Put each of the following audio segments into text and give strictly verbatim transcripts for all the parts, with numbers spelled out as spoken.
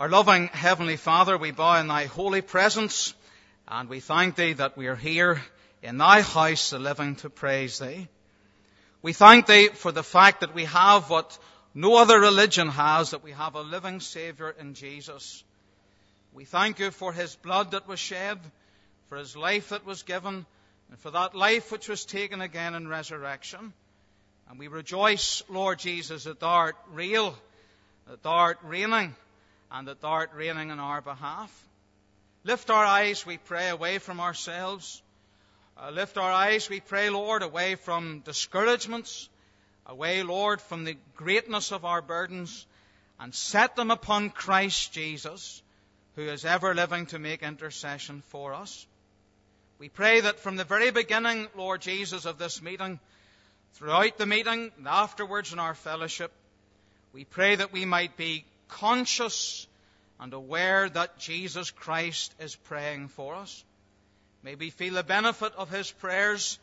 Our loving Heavenly Father, we bow in thy holy presence, and we thank thee that we are here in thy house, the living, to praise thee. We thank thee for the fact that we have what no other religion has, that we have a living Saviour in Jesus. We thank you for his blood that was shed, for his life that was given, and for that life which was taken again in resurrection. And we rejoice, Lord Jesus, that thou art real, that thou art reigning, and that thou art reigning on our behalf. Lift our eyes, we pray, away from ourselves. Uh, lift our eyes, we pray, Lord, away from discouragements, away, Lord, from the greatness of our burdens, and set them upon Christ Jesus, who is ever living to make intercession for us. We pray that from the very beginning, Lord Jesus, of this meeting, throughout the meeting and afterwards in our fellowship, we pray that we might be conscious and aware that Jesus Christ is praying for us. May we feel the benefit of his prayers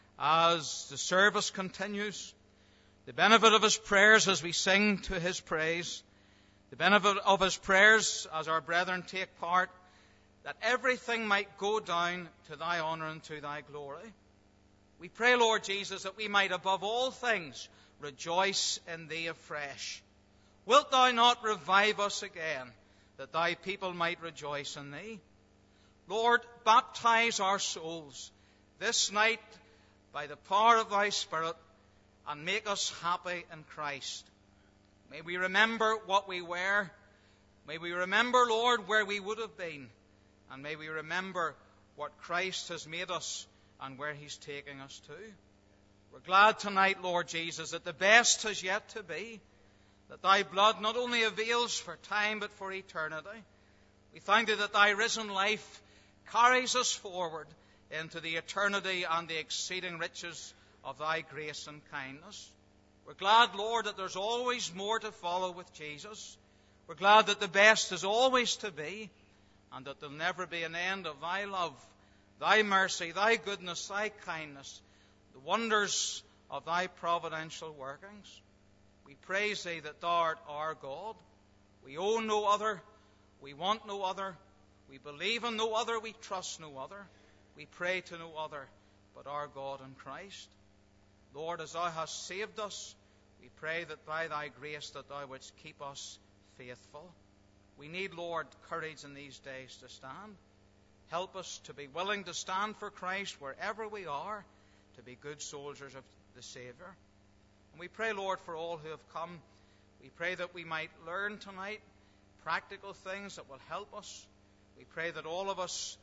as the service continues, the benefit of his prayers as we sing to his praise, the benefit of his prayers as our brethren take part, that everything might go down to thy honour and to thy glory. We pray, Lord Jesus, that we might above all things rejoice in thee afresh. Wilt thou not revive us again, that thy people might rejoice in thee? Lord, baptize our souls this night by the power of thy Spirit, and make us happy in Christ. May we remember what we were. May we remember, Lord, where we would have been. And may we remember what Christ has made us and where he's taking us to. We're glad tonight, Lord Jesus, that the best has yet to be, that thy blood not only avails for time but for eternity. We thank thee that thy risen life carries us forward into the eternity and the exceeding riches of thy grace and kindness. We're glad, Lord, that there's always more to follow with Jesus. We're glad that the best is always to be, and that there'll never be an end of thy love, thy mercy, thy goodness, thy kindness, the wonders of thy providential workings. We praise thee that thou art our God. We own no other. We want no other. We believe in no other. We trust no other. We pray to no other but our God in Christ. Lord, as thou hast saved us, we pray that by thy grace that thou wouldst keep us faithful. We need, Lord, courage in these days to stand. Help us to be willing to stand for Christ wherever we are, to be good soldiers of the Saviour. And we pray, Lord, for all who have come. We pray that we might learn tonight practical things that will help us. We pray that all of us,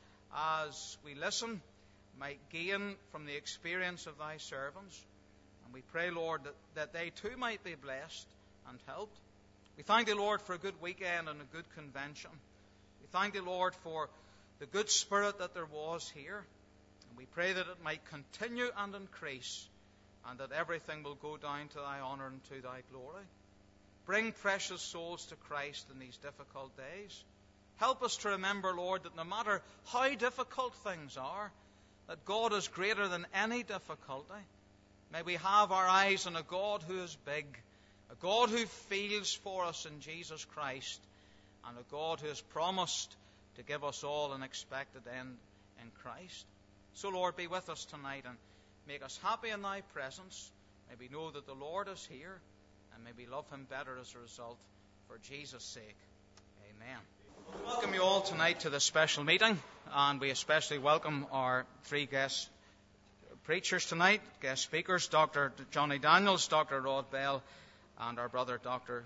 as we listen, might gain from the experience of thy servants. And we pray, Lord, that, that they too might be blessed and helped. We thank thee, Lord, for a good weekend and a good convention. We thank thee, Lord, for the good spirit that there was here. And we pray that it might continue and increase, and that everything will go down to thy honour and to thy glory. Bring precious souls to Christ in these difficult days. Help us to remember, Lord, that no matter how difficult things are, that God is greater than any difficulty. May we have our eyes on a God who is big, a God who feels for us in Jesus Christ, and a God who has promised to give us all an expected end in Christ. So, Lord, be with us tonight and make us happy in thy presence. May we know that the Lord is here, and may we love him better as a result, for Jesus' sake. Amen. We welcome you all tonight to this special meeting, and we especially welcome our three guest preachers tonight, guest speakers, Doctor Johnny Daniels, Doctor Rod Bell, and our brother Doctor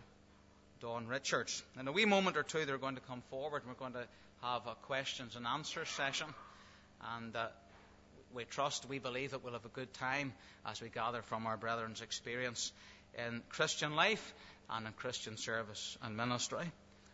Don Richards. In a wee moment or two, they're going to come forward, and we're going to have a questions and answers session, and uh, we trust, we believe that we'll have a good time as we gather from our brethren's experience in Christian life and in Christian service and ministry.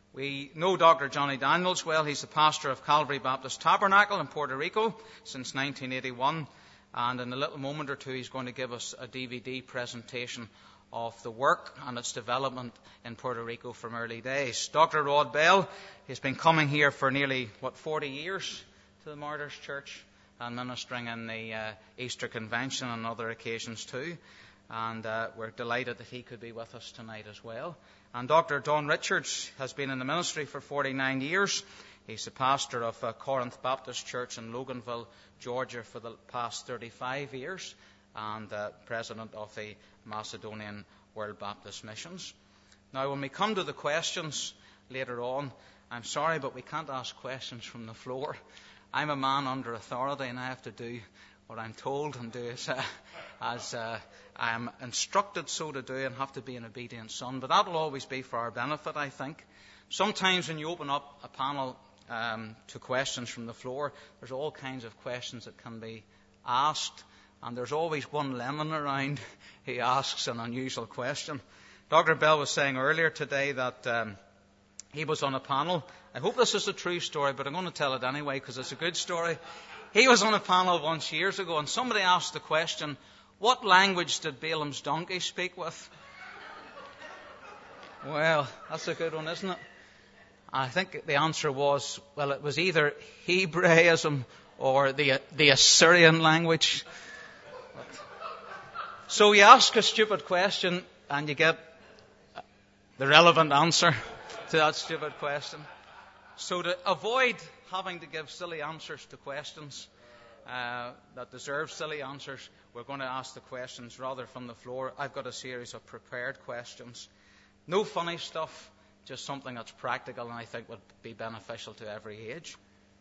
We know Doctor Johnny Daniels well. He's the pastor of Calvary Baptist Tabernacle in Puerto Rico since nineteen eighty-one, and in a little moment or two he's going to give us a D V D presentation of the work and its development in Puerto Rico from early days. Doctor Rod Bell has been coming here for nearly, what, forty years to the Martyrs Church, and ministering in the uh, Easter Convention and other occasions too. and uh, we're delighted that he could be with us tonight as well. And Doctor Don Richards has been in the ministry for forty-nine years. He's the pastor of uh, Corinth Baptist Church in Loganville, Georgia, for the past thirty-five years, and uh, president of the Macedonian World Baptist Missions. Now, when we come to the questions later on, I'm sorry, but we can't ask questions from the floor. I'm a man under authority, and I have to do what I'm told and do as, uh, as uh, I am instructed so to do, and have to be an obedient son. But that will always be for our benefit, I think. Sometimes when you open up a panel um, to questions from the floor, there's all kinds of questions that can be asked, and there's always one lemon around who asks an unusual question. Doctor Bell was saying earlier today that um, he was on a panel. I hope this is a true story, but I'm going to tell it anyway because it's a good story. He was on a panel once years ago, and somebody asked the question, what language did Balaam's donkey speak with? Well, that's a good one, isn't it? I think the answer was, well, it was either Hebraism or the the Assyrian language. So you ask a stupid question and you get the relevant answer to that stupid question. So to avoid having to give silly answers to questions uh, that deserve silly answers, we're going to ask the questions rather from the floor. I've got a series of prepared questions. No funny stuff, just something that's practical and I think would be beneficial to every age.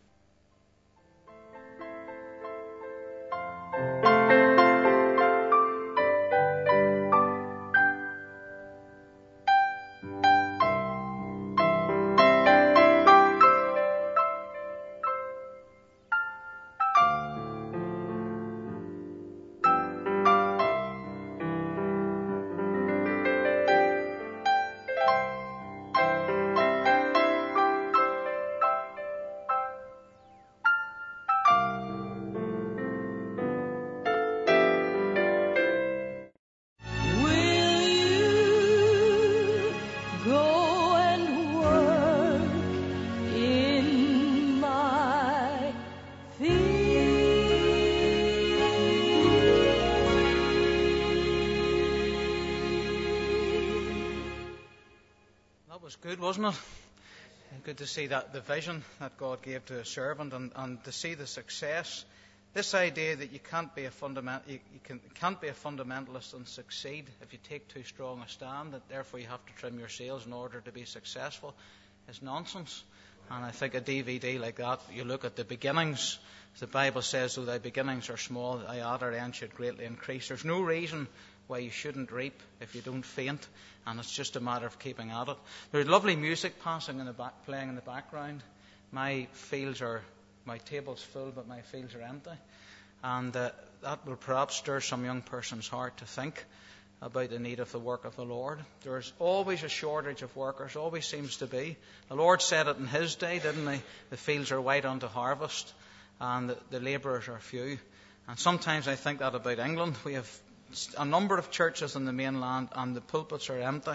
Good, wasn't it? Good to see that the vision that God gave to a servant, and, and to see the success. This idea that you can't be a fundament, you, you can, can't be a fundamentalist and succeed if you take too strong a stand, that therefore you have to trim your sails in order to be successful, is nonsense. And I think a D V D like that, you look at the beginnings. The Bible says, though thy beginnings are small, thy latter end should greatly increase. There's no reason why you shouldn't reap if you don't faint, and it's just a matter of keeping at it. There's lovely music passing in the back, playing in the background. My fields are, my table's full, but my fields are empty, and uh, that will perhaps stir some young person's heart to think about the need of the work of the Lord. There's always a shortage of workers, always seems to be. The Lord said it in His day, didn't He? The fields are white unto harvest, and the, the labourers are few. And sometimes I think that about England. We have a number of churches in the mainland and the pulpits are empty,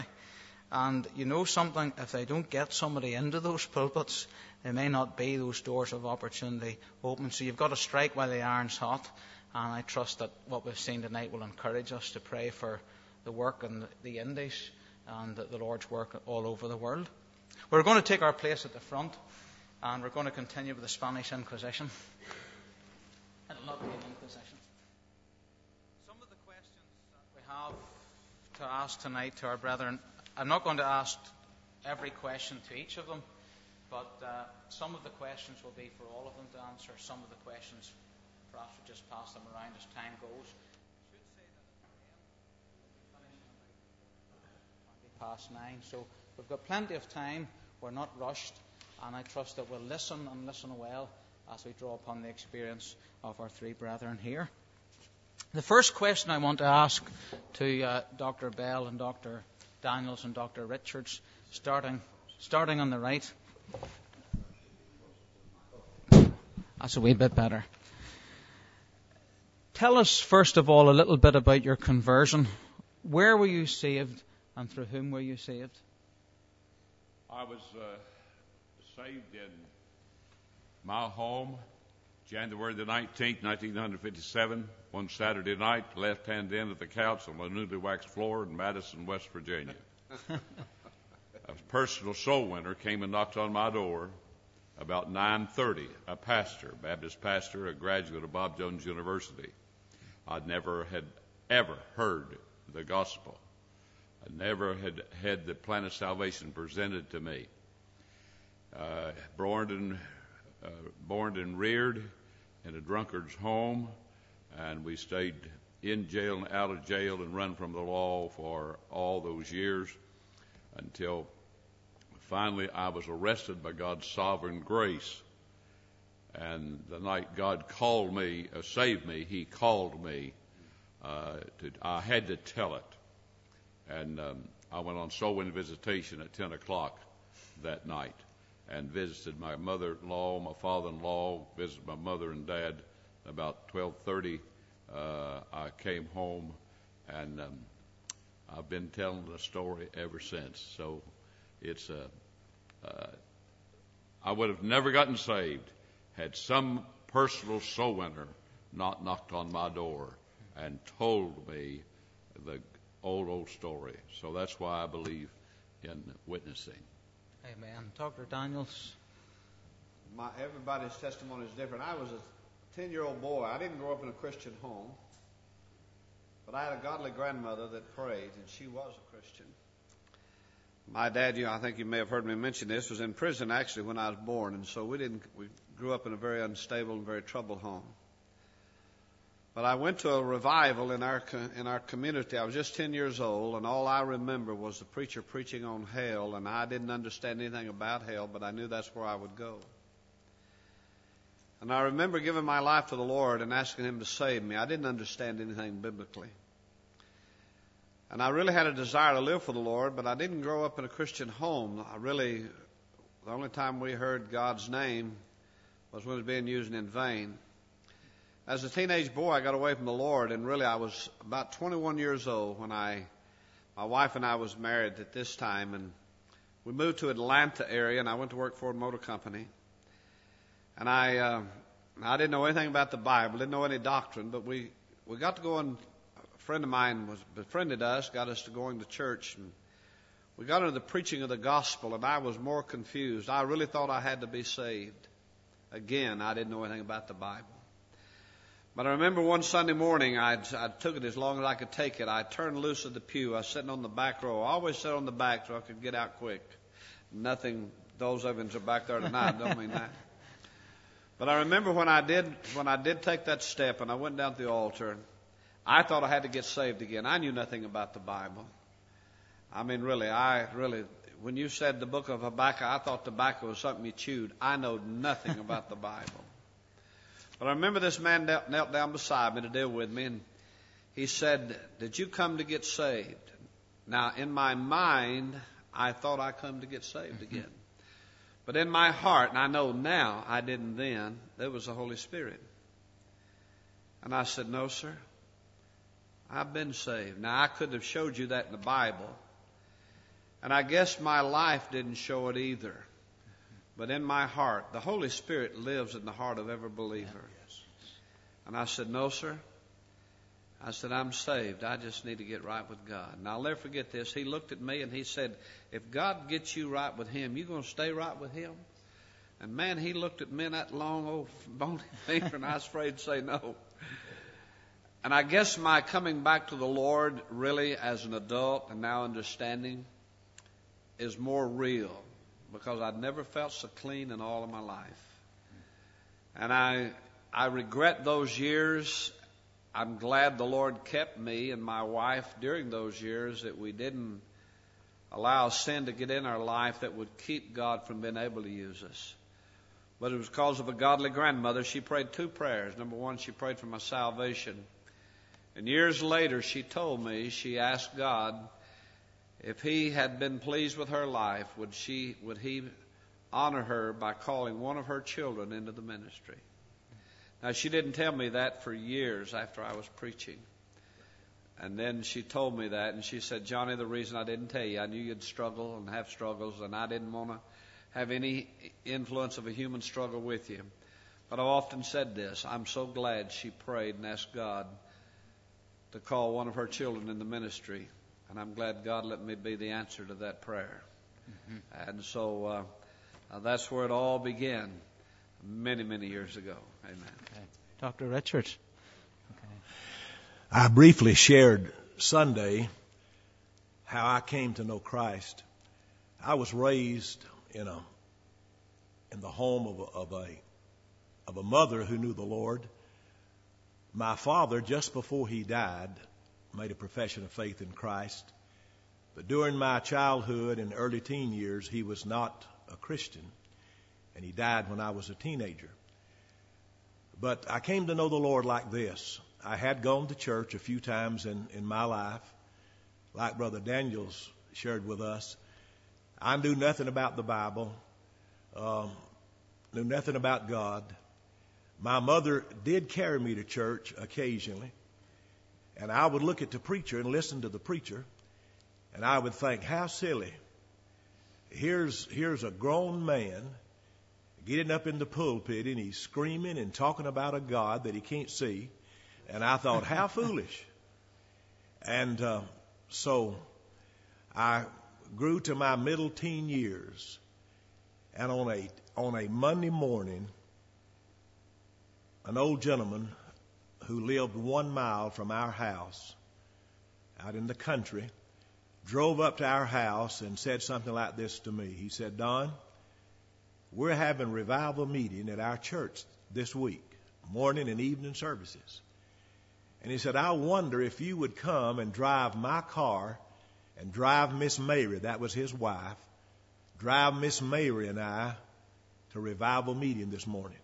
and you know something, if they don't get somebody into those pulpits, there may not be those doors of opportunity open. So you've got to strike while the iron's hot, and I trust that what we've seen tonight will encourage us to pray for the work in the Indies and the Lord's work all over the world. We're going to take our place at the front, and we're going to continue with the Spanish Inquisition. It'll not be an Inquisition. Have to ask tonight to our brethren. I'm not going to ask every question to each of them, but uh, some of the questions will be for all of them to answer. Some of the questions, perhaps we'll just pass them around as time goes. I should say that at the end, we'll be finishing about twenty past nine, so we've got plenty of time. We're not rushed, and I trust that we'll listen and listen well as we draw upon the experience of our three brethren here. The first question I want to ask to uh, Doctor Bell and Doctor Daniels and Doctor Richards, starting starting on the right. That's a wee bit better. Tell us, first of all, a little bit about your conversion. Where were you saved, and through whom were you saved? I was uh, saved in my home January the nineteenth, nineteen fifty-seven, one Saturday night, left-hand end of the couch on the newly waxed floor in Madison, West Virginia. A personal soul winner came and knocked on my door about nine thirty, a pastor, Baptist pastor, a graduate of Bob Jones University. I'd never had ever heard the gospel. I never had had the plan of salvation presented to me. Uh, born and uh, born and reared in a drunkard's home, and we stayed in jail and out of jail and run from the law for all those years until finally I was arrested by God's sovereign grace. And the night God called me, uh, saved me, He called me. Uh, to, I had to tell it. And um, I went on soul winning visitation at ten o'clock that night and visited my mother-in-law, my father-in-law, visited my mother and dad. About twelve thirty, uh, I came home, and um, I've been telling the story ever since. So it's a, uh, I would have never gotten saved had some personal soul winner not knocked on my door and told me the old, old story. So that's why I believe in witnessing. Amen. Doctor Daniels. My, everybody's testimony is different. I was a ten-year-old boy. I didn't grow up in a Christian home, but I had a godly grandmother that prayed, and she was a Christian. My dad, you know, I think you may have heard me mention this, was in prison actually when I was born, and so we didn't. We grew up in a very unstable and very troubled home. But I went to a revival in our in our community. I was just ten years old, and all I remember was the preacher preaching on hell, and I didn't understand anything about hell, but I knew that's where I would go. And I remember giving my life to the Lord and asking Him to save me. I didn't understand anything biblically. And I really had a desire to live for the Lord, but I didn't grow up in a Christian home. I really, the only time we heard God's name was when it was being used in vain. As a teenage boy, I got away from the Lord, and really I was about twenty-one years old when I, my wife and I was married at this time, and we moved to Atlanta area, and I went to work for a motor company. And I, uh, I didn't know anything about the Bible, didn't know any doctrine, but we, we got to go, and a friend of mine was befriended us, got us to going to church, and we got into the preaching of the gospel, and I was more confused. I really thought I had to be saved. Again, I didn't know anything about the Bible. But I remember one Sunday morning, I I took it as long as I could take it. I turned loose of the pew. I was sitting on the back row. I always sat on the back so I could get out quick. Nothing, those of you are back there tonight, don't mean that. But I remember when I did when I did take that step and I went down to the altar, I thought I had to get saved again. I knew nothing about the Bible. I mean, really, I really, when you said the book of Habakkuk, I thought tobacco was something you chewed. I know nothing about the Bible. But I remember this man knelt, knelt down beside me to deal with me, and he said, "Did you come to get saved?" Now, in my mind, I thought I come to get saved again. But in my heart, and I know now, I didn't then, there was the Holy Spirit. And I said, "No, sir, I've been saved." Now, I could have showed you that in the Bible, and I guess my life didn't show it either. But in my heart, the Holy Spirit lives in the heart of every believer. And I said, "No, sir." I said, "I'm saved. I just need to get right with God." And I'll never forget this. He looked at me and he said, "If God gets you right with Him, you going to stay right with Him?" And man, he looked at me in that long old bony finger, and I was afraid to say no. And I guess my coming back to the Lord really as an adult and now understanding is more real, because I'd never felt so clean in all of my life. And I I regret those years. I'm glad the Lord kept me and my wife during those years, that we didn't allow sin to get in our life that would keep God from being able to use us. But it was because of a godly grandmother. She prayed two prayers. Number one, she prayed for my salvation. And years later, she told me, she asked God, if He had been pleased with her life, would she, would He honor her by calling one of her children into the ministry? Now, she didn't tell me that for years after I was preaching. And then she told me that, and she said, "Johnny, the reason I didn't tell you, I knew you'd struggle and have struggles, and I didn't want to have any influence of a human struggle with you. But I've often said this. I'm so glad she prayed and asked God to call one of her children in the ministry. And I'm glad God let me be the answer to that prayer. Mm-hmm. And so uh, uh, that's where it all began many, many years ago. Amen. Okay. Doctor Richard. Okay. I briefly shared Sunday how I came to know Christ. I was raised in a in the home of a, of a of a mother who knew the Lord. My father, just before he died, made a profession of faith in Christ. But during my childhood and early teen years, he was not a Christian, and he died when I was a teenager. But I came to know the Lord like this. I had gone to church a few times in, in my life, like Brother Daniels shared with us. I knew nothing about the Bible, um, knew nothing about God. My mother did carry me to church occasionally, and I would look at the preacher and listen to the preacher, and I would think, how silly. Here's, here's a grown man getting up in the pulpit, and he's screaming and talking about a God that he can't see. And I thought, how foolish. And uh, so I grew to my middle teen years, and on a on a Monday morning, an old gentleman who lived one mile from our house out in the country drove up to our house and said something like this to me. He said, Don, we're having revival meeting at our church this week, morning and evening services. And he said, I wonder if you would come and drive my car and drive Miss Mary, that was his wife, drive Miss Mary and I to revival meeting this morning.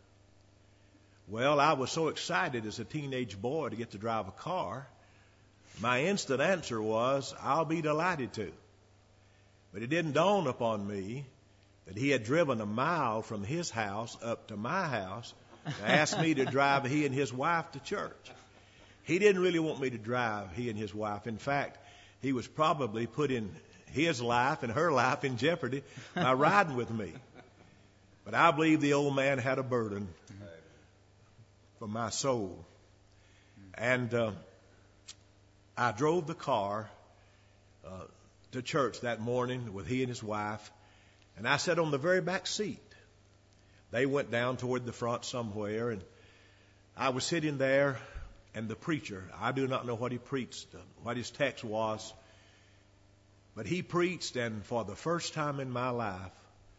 Well, I was so excited as a teenage boy to get to drive a car. My instant answer was, I'll be delighted to. But it didn't dawn upon me that he had driven a mile from his house up to my house to ask me to drive he and his wife to church. He didn't really want me to drive he and his wife. In fact, he was probably putting his life and her life in jeopardy by riding with me. But I believe the old man had a burden for my soul. And uh, I drove the car uh, to church that morning with he and his wife, and I sat on the very back seat. They went down toward the front somewhere, and I was sitting there, and the preacher, I do not know what he preached, uh, what his text was, but he preached, and for the first time in my life,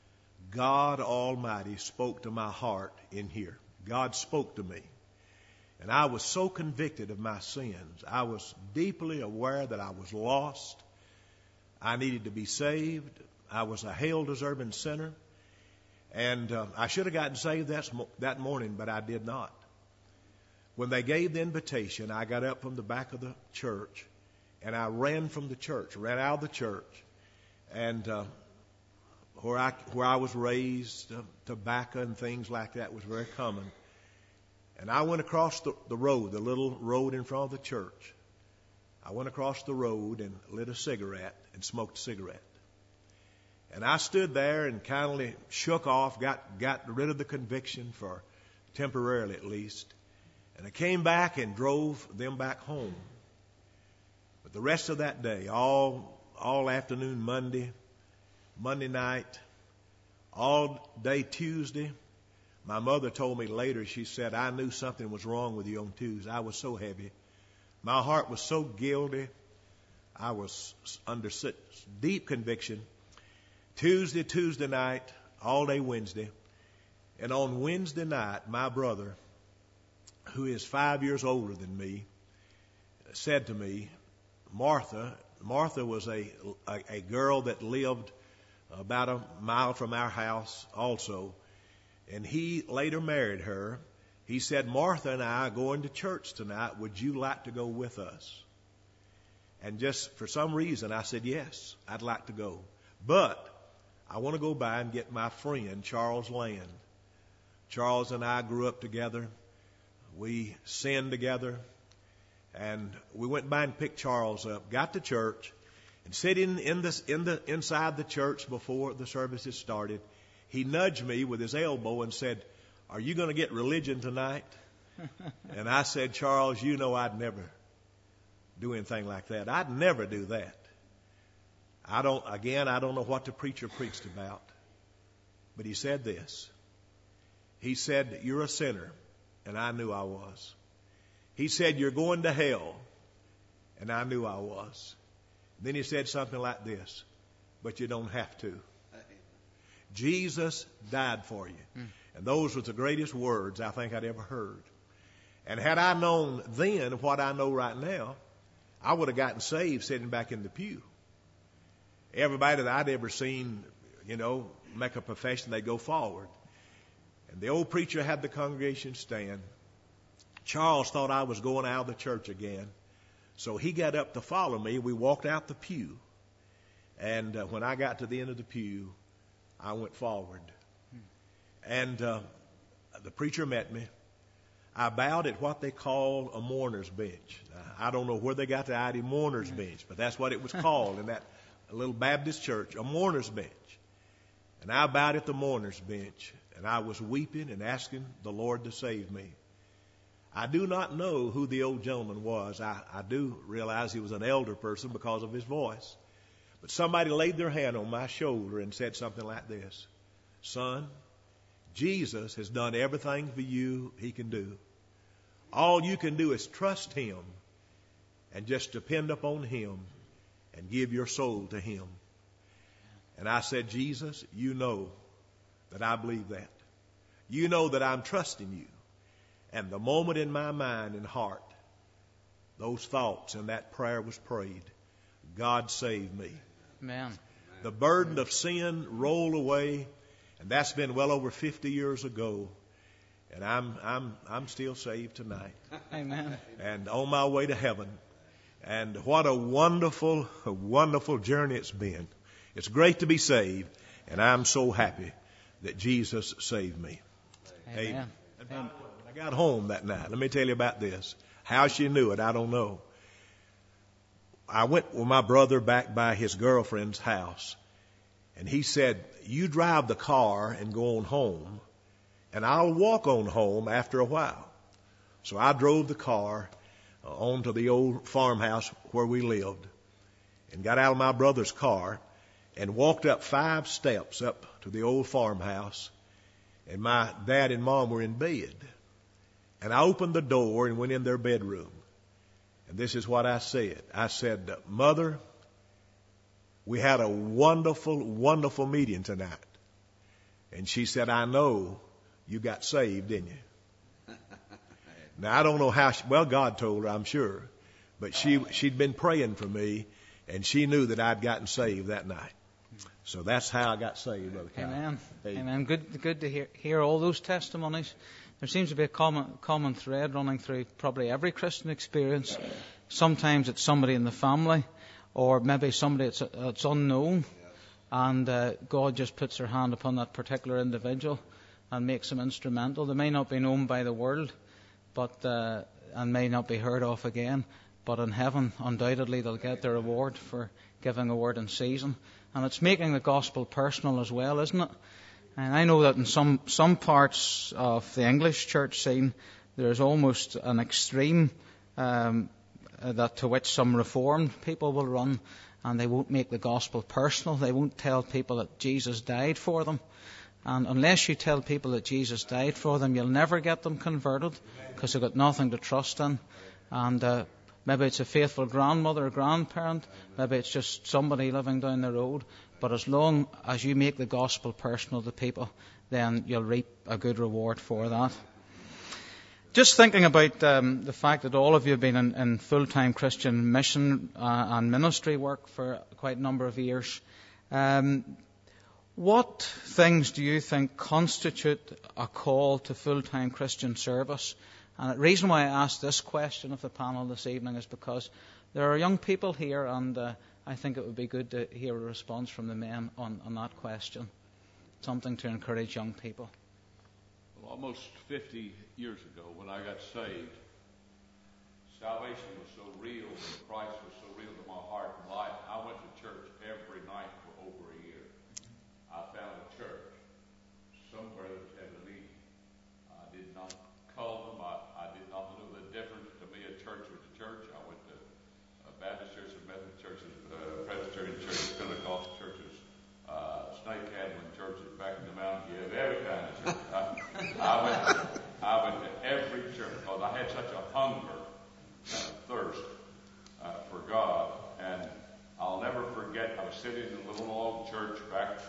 God Almighty spoke to my heart in here. God spoke to me. And I was so convicted of my sins. I was deeply aware that I was lost. I needed to be saved. I was a hell-deserving sinner. And uh, I should have gotten saved that, that morning, but I did not. When they gave the invitation, I got up from the back of the church, and I ran from the church, ran out of the church. And uh, where I where I was raised, uh, tobacco and things like that was very common. And I went across the, the road, the little road in front of the church. I went across the road and lit a cigarette and smoked a cigarette. And I stood there and kindly shook off, got, got rid of the conviction for temporarily at least. And I came back and drove them back home. But the rest of that day, all, all afternoon Monday, Monday night, all day Tuesday, my mother told me later, she said, I knew something was wrong with you on Tuesday. I was so heavy. My heart was so guilty. I was under such deep conviction. Tuesday, Tuesday night, all day Wednesday. And on Wednesday night, my brother, who is five years older than me, said to me, Martha, Martha was a, a, a girl that lived about a mile from our house also. And he later married her. He said, Martha and I are going to church tonight. Would you like to go with us? And just for some reason, I said, yes, I'd like to go. But I want to go by and get my friend, Charles Land. Charles and I grew up together. We sinned together. And we went by and picked Charles up, got to church, and sitting in this, in the, inside the church before the services started, he nudged me with his elbow and said, are you going to get religion tonight? And I said, Charles, you know I'd never do anything like that. I'd never do that. I don't, again, I don't know what the preacher preached about. But he said this. He said, you're a sinner. And I knew I was. He said, you're going to hell. And I knew I was. Then he said something like this. But you don't have to. Jesus died for you. Mm. And those were the greatest words I think I'd ever heard. And had I known then what I know right now, I would have gotten saved sitting back in the pew. Everybody that I'd ever seen, you know, make a profession, they go forward. And the old preacher had the congregation stand. Charles thought I was going out of the church again. So he got up to follow me. We walked out the pew. And uh, when I got to the end of the pew, I went forward. And uh, the preacher met me. I bowed at what they call a mourner's bench. I don't know where they got the idea mourner's bench, but that's what it was called in that little Baptist church, a mourner's bench. And I bowed at the mourner's bench, and I was weeping and asking the Lord to save me. I do not know who the old gentleman was. I, I do realize he was an elder person because of his voice. But somebody laid their hand on my shoulder and said something like this. Son, Jesus has done everything for you he can do. All you can do is trust him and just depend upon him and give your soul to him. And I said, Jesus, you know that I believe that. You know that I'm trusting you. And the moment in my mind and heart, those thoughts and that prayer was prayed, God saved me. Amen. The burden of sin rolled away, and that's been well over fifty years ago. And I'm I'm I'm still saved tonight. Amen. And on my way to heaven. And what a wonderful, a wonderful journey it's been. It's great to be saved, and I'm so happy that Jesus saved me. Amen. Amen. And by the way, when I got home that night, let me tell you about this. How she knew it, I don't know. I went with my brother back by his girlfriend's house, and he said, you drive the car and go on home, and I'll walk on home after a while. So I drove the car uh, on to the old farmhouse where we lived and got out of my brother's car and walked up five steps up to the old farmhouse, and my dad and mom were in bed. And I opened the door and went in their bedroom. And this is what I said. I said, Mother, we had a wonderful, wonderful meeting tonight. And she said, I know you got saved, didn't you? Now, I don't know how, she, well, God told her, I'm sure. But she, she'd been praying for me, and she knew that I'd gotten saved that night. So that's how I got saved, Brother Kyle. Amen. Hey. Amen. Good, good to hear, hear all those testimonies. There seems to be a common, common thread running through probably every Christian experience. Sometimes it's somebody in the family, or maybe somebody that's, that's unknown, and uh, God just puts their hand upon that particular individual and makes them instrumental. They may not be known by the world, but uh, and may not be heard of again, but in heaven, undoubtedly, they'll get their reward for giving a word in season. And it's making the gospel personal as well, isn't it? And I know that in some, some parts of the English church scene, there's almost an extreme um, that to which some Reformed people will run, and they won't make the gospel personal. They won't tell people that Jesus died for them. And unless you tell people that Jesus died for them, you'll never get them converted, because they've got nothing to trust in. And uh, maybe it's a faithful grandmother or grandparent. Maybe it's just somebody living down the road. But as long as you make the gospel personal to people, then you'll reap a good reward for that. Just thinking about um, the fact that all of you have been in, in full-time Christian mission uh, and ministry work for quite a number of years, um, what things do you think constitute a call to full-time Christian service? And the reason why I asked this question of the panel this evening is because there are young people here, and uh, I think it would be good to hear a response from the men on, on that question. Something to encourage young people. Well, almost fifty years ago, when I got saved, salvation was so real, and Christ was so real to my heart and life. I went to church every night for over a year. I found a church somewhere that was having a meeting. I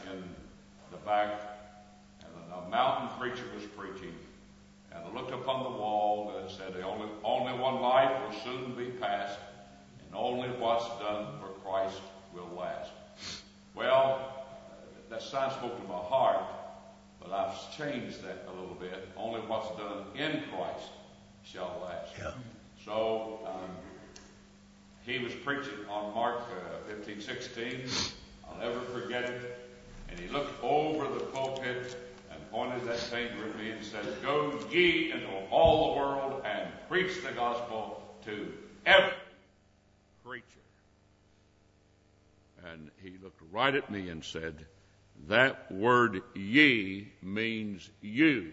in the back, and a mountain preacher was preaching. And I looked up on the wall and it said, only, only one life will soon be passed, and only what's done for Christ will last. Well, that sign spoke to my heart, but I've changed that a little bit. Only what's done in Christ shall last. Yeah. So um, he was preaching on Mark uh, fifteen sixteen. I'll never forget it. And he looked over the pulpit and pointed that finger at me and said, "Go ye into all the world and preach the gospel to every creature." And he looked right at me and said, "That word ye means you."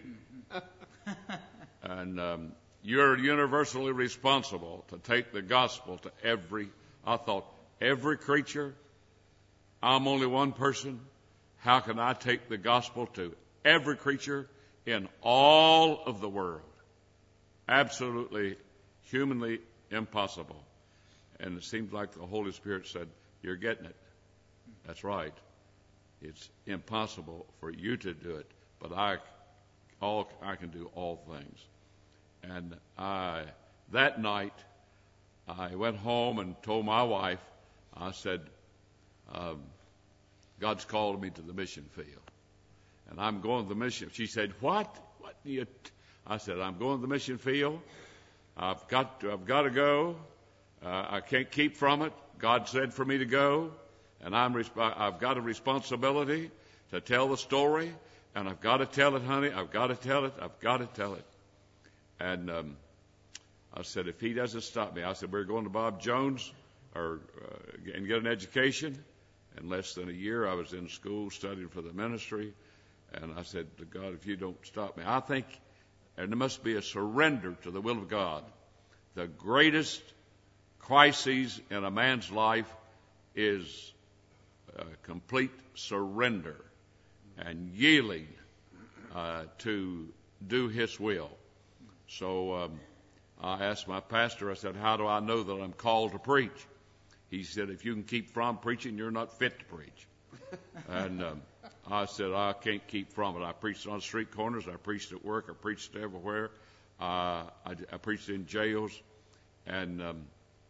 And um, you're universally responsible to take the gospel to every, I thought, every creature. I'm only one person. How can I take the gospel to every creature in all of the world? Absolutely, humanly impossible. And it seems like the Holy Spirit said, "You're getting it. That's right. It's impossible for you to do it, but I, all I can do all things." And I, that night, I went home and told my wife, I said, um, "God's called me to the mission field, and I'm going to the mission." She said, "What? What do you?" T-? I said, "I'm going to the mission field. I've got to, I've got to go. Uh, I can't keep from it. God said for me to go, and I'm resp- I've got a responsibility to tell the story, and I've got to tell it, honey. I've got to tell it. I've got to tell it." And um, I said, "If he doesn't stop me," I said, "We're going to Bob Jones or uh, and get an education." In less than a year, I was in school studying for the ministry, and I said to God, "If you don't stop me," I think, and there must be a surrender to the will of God. The greatest crisis in a man's life is a complete surrender and yielding uh, to do His will. So um, I asked my pastor, I said, "How do I know that I'm called to preach?" He said, "If you can keep from preaching, you're not fit to preach." And um, I said, "I can't keep from it. I preached on street corners. I preached at work. I preached everywhere. Uh, I, I preached in jails. And um,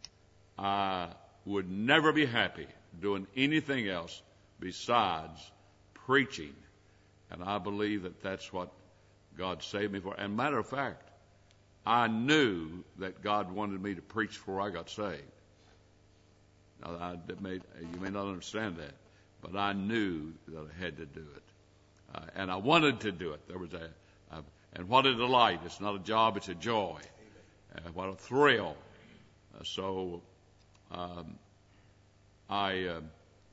I would never be happy doing anything else besides preaching. And I believe that that's what God saved me for. And matter of fact, I knew that God wanted me to preach before I got saved. Now, I may, you may not understand that, but I knew that I had to do it. Uh, and I wanted to do it. There was a, a, and what a delight. It's not a job, it's a joy. Uh, what a thrill. Uh, so, um, I, uh,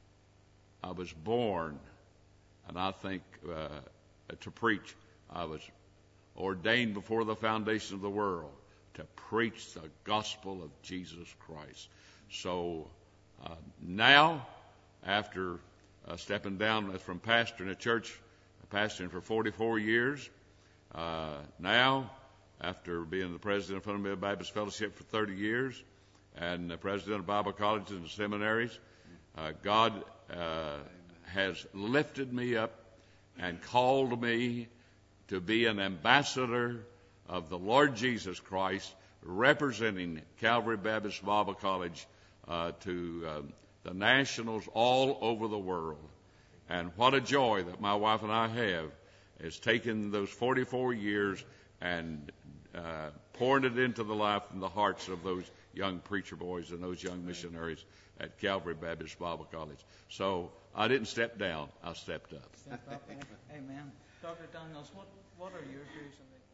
I was born, and I think, uh, to preach. I was ordained before the foundation of the world to preach the gospel of Jesus Christ. So, Uh, now, after uh, stepping down from pastoring a church, pastoring for forty-four years, uh, now, after being the president of Fundamental Baptist Fellowship for thirty years, and the president of Bible colleges and seminaries, uh, God uh, has lifted me up and called me to be an ambassador of the Lord Jesus Christ, representing Calvary Baptist Bible College Uh, to um, the nationals all over the world. And what a joy that my wife and I have is taking those forty-four years and uh, pouring it into the life and the hearts of those young preacher boys and those young missionaries at Calvary Baptist Bible College. So I didn't step down, I stepped up. Step up. Amen. Doctor Daniels, what, what are your views on this?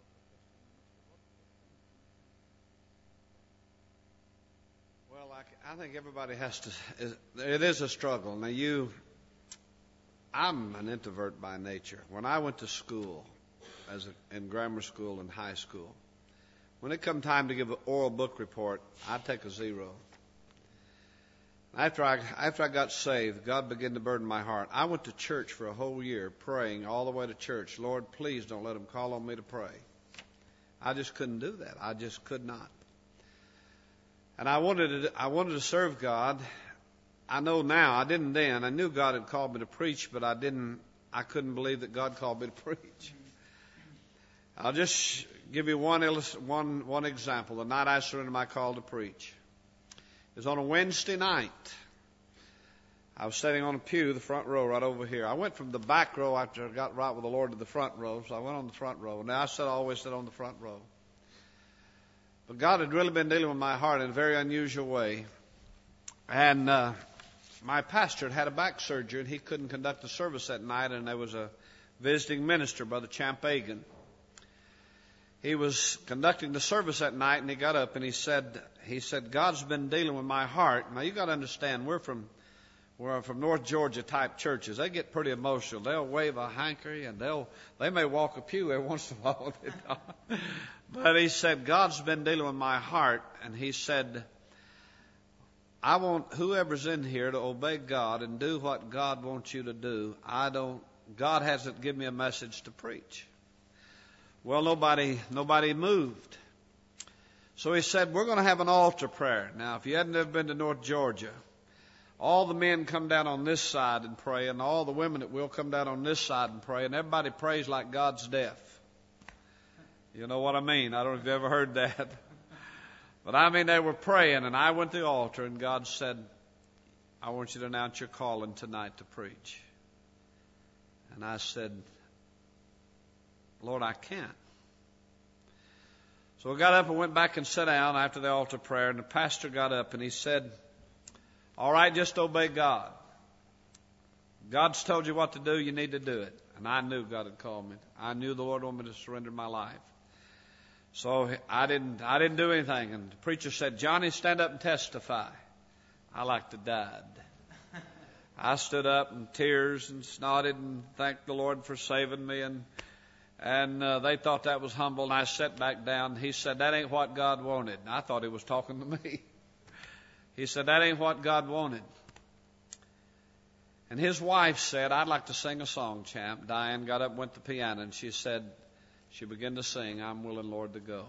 Well, I, I think everybody has to, it is a struggle. Now you, I'm an introvert by nature. When I went to school, as a, in grammar school and high school, when it come time to give an oral book report, I'd take a zero. After I, after I got saved, God began to burden my heart. I went to church for a whole year praying all the way to church. "Lord, please don't let them call on me to pray." I just couldn't do that. I just could not. And I wanted to, I wanted to serve God. I know now, I didn't then. I knew God had called me to preach, but I didn't, I couldn't believe that God called me to preach. I'll just give you one, one, one example. The night I surrendered my call to preach. It was on a Wednesday night. I was sitting on a pew, the front row right over here. I went from the back row after I got right with the Lord to the front row, so I went on the front row. Now I said I always sit on the front row. But God had really been dealing with my heart in a very unusual way. And uh, my pastor had had a back surgery, and he couldn't conduct the service that night, and there was a visiting minister, Brother Champagan. He was conducting the service that night, and he got up and he said, he said, God's been dealing with my heart. Now, you got to understand, we're from we're from North Georgia type churches. They get pretty emotional. They'll wave a hankery, and they'll they may walk a pew every once in a while. But he said, God's been dealing with my heart, and he said, I want whoever's in here to obey God and do what God wants you to do. I don't. God hasn't given me a message to preach. Well, nobody, nobody moved. So he said, we're going to have an altar prayer. Now, if you hadn't ever been to North Georgia, all the men come down on this side and pray, and all the women that will come down on this side and pray, and everybody prays like God's deaf. You know what I mean? I don't know if you've ever heard that. But I mean, they were praying, and I went to the altar, and God said, I want you to announce your calling tonight to preach. And I said, Lord, I can't. So I got up and went back and sat down after the altar prayer, and the pastor got up and he said, all right, just obey God. God's told you what to do, you need to do it. And I knew God had called me. I knew the Lord wanted me to surrender my life. So I didn't, I didn't do anything. And the preacher said, Johnny, stand up and testify. I like to died. I stood up in tears and snorted and thanked the Lord for saving me, and And uh, they thought that was humble, and I sat back down. He said, that ain't what God wanted. And I thought he was talking to me. He said, that ain't what God wanted. And his wife said, I'd like to sing a song, champ. Diane got up and went to the piano, and she said, she began to sing, I'm willing, Lord, to go.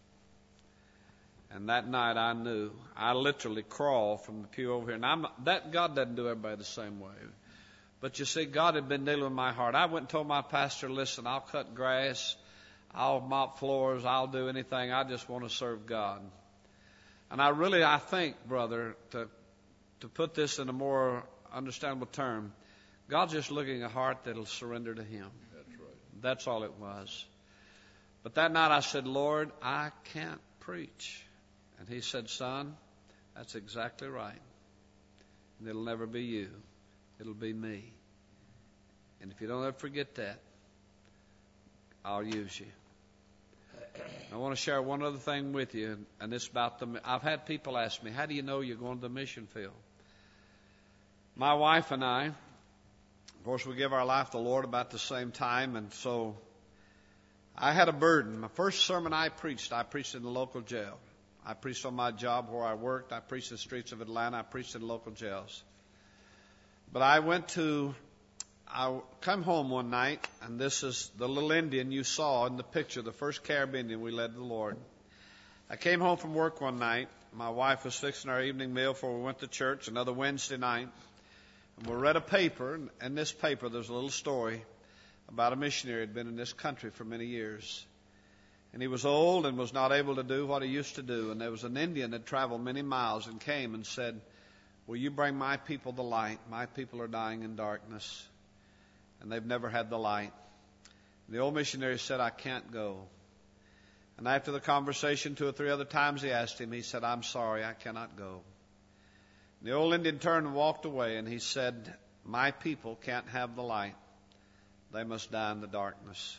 And that night I knew. I literally crawled from the pew over here. And I'm, that God doesn't do everybody the same way. But you see, God had been dealing with my heart. I went and told my pastor, listen, I'll cut grass, I'll mop floors, I'll do anything. I just want to serve God. And I really, I think, brother, to to put this in a more understandable term, God's just looking at a heart that'll surrender to Him. That's right. That's all it was. But that night I said, Lord, I can't preach. And He said, son, that's exactly right. And it'll never be you. It'll be me. And if you don't ever forget that, I'll use you. I want to share one other thing with you, and it's about the. I've had people ask me, how do you know you're going to the mission field? My wife and I, of course, we give our life to the Lord about the same time, and so I had a burden. My first sermon I preached, I preached in the local jail. I preached on my job where I worked. I preached in the streets of Atlanta. I preached in local jails. But I went to, I come home one night, and this is the little Indian you saw in the picture, the first Carib Indian we led to the Lord. I came home from work one night. My wife was fixing our evening meal before we went to church, another Wednesday night. And we read a paper, and in this paper there's a little story about a missionary who had been in this country for many years. And he was old and was not able to do what he used to do. And there was an Indian that traveled many miles and came and said, will you bring my people the light? My people are dying in darkness, and they've never had the light. And the old missionary said, I can't go. And after the conversation, two or three other times he asked him, he said, I'm sorry, I cannot go. And the old Indian turned and walked away, and he said, my people can't have the light. They must die in the darkness.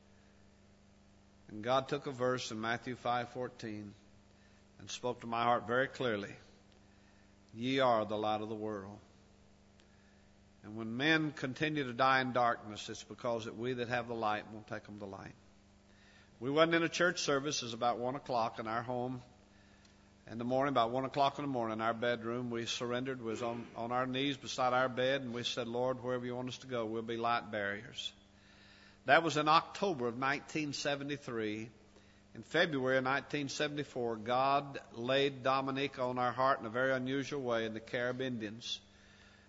And God took a verse in Matthew five fourteen and spoke to my heart very clearly. Ye are the light of the world. And when men continue to die in darkness, it's because that we that have the light won't take them the light. We went in a church service. It was about one o'clock in our home. In the morning, about one o'clock in the morning, in our bedroom, we surrendered. We was on, on our knees beside our bed, and we said, Lord, wherever you want us to go, we'll be light barriers. That was in October of nineteen seventy-three. In February of nineteen seventy-four, God laid Dominique on our heart in a very unusual way in the Carib Indians.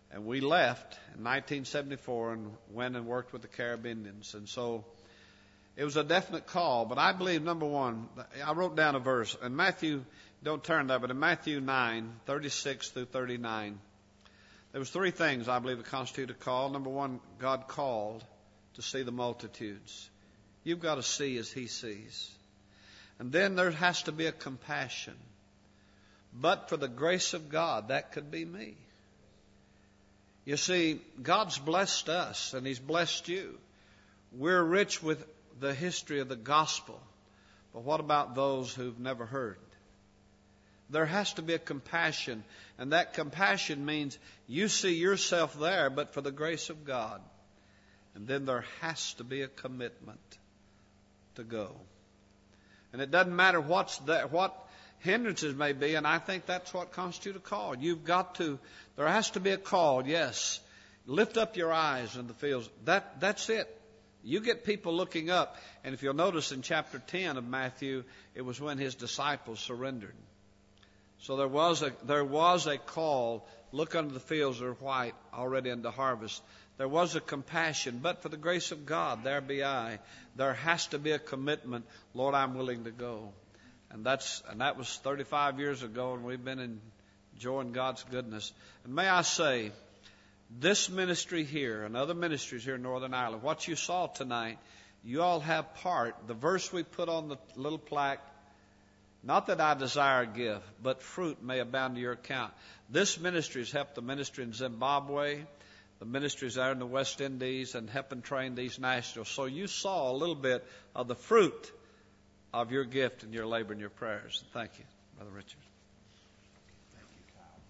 And we left in nineteen seventy-four and went and worked with the Caribbeans. And so it was a definite call. But I believe, number one, I wrote down a verse. In Matthew, don't turn there, but in Matthew nine, thirty-six through thirty-nine, there was three things I believe that constitute a call. Number one, God called to see the multitudes. You've got to see as He sees. And then there has to be a compassion. But for the grace of God, that could be me. You see, God's blessed us, and He's blessed you. We're rich with the history of the gospel. But what about those who've never heard? There has to be a compassion, and that compassion means you see yourself there, but for the grace of God. And then there has to be a commitment to go. And it doesn't matter what's there, what hindrances may be, and I think that's what constitutes a call. You've got to, there has to be a call, yes. Lift up your eyes in the fields. That, that's it. You get people looking up, and if you'll notice in chapter ten of Matthew, it was when His disciples surrendered. So there was a there was a call. Look unto the fields, they're white, already into harvest. There was a compassion, but for the grace of God, there be I. There has to be a commitment. Lord, I'm willing to go. And that's and that was thirty-five years ago, and we've been enjoying God's goodness. And may I say, this ministry here and other ministries here in Northern Ireland, what you saw tonight, you all have part. The verse we put on the little plaque, not that I desire a gift, but fruit may abound to your account. This ministry has helped the ministry in Zimbabwe, the ministries there in the West Indies, and helping train these nationals. So you saw a little bit of the fruit of your gift and your labor and your prayers. Thank you, Brother Richard. Thank you, Kyle.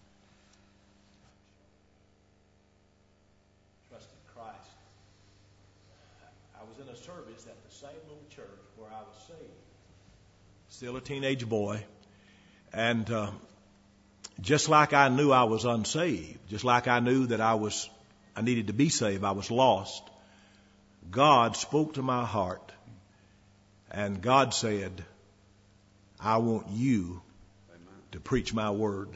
Trust in Christ. I was in a service at the same little church where I was saved. Still a teenage boy. And uh, just like I knew I was unsaved, just like I knew that I was, I needed to be saved, I was lost, God spoke to my heart. And God said, I want you to preach my word.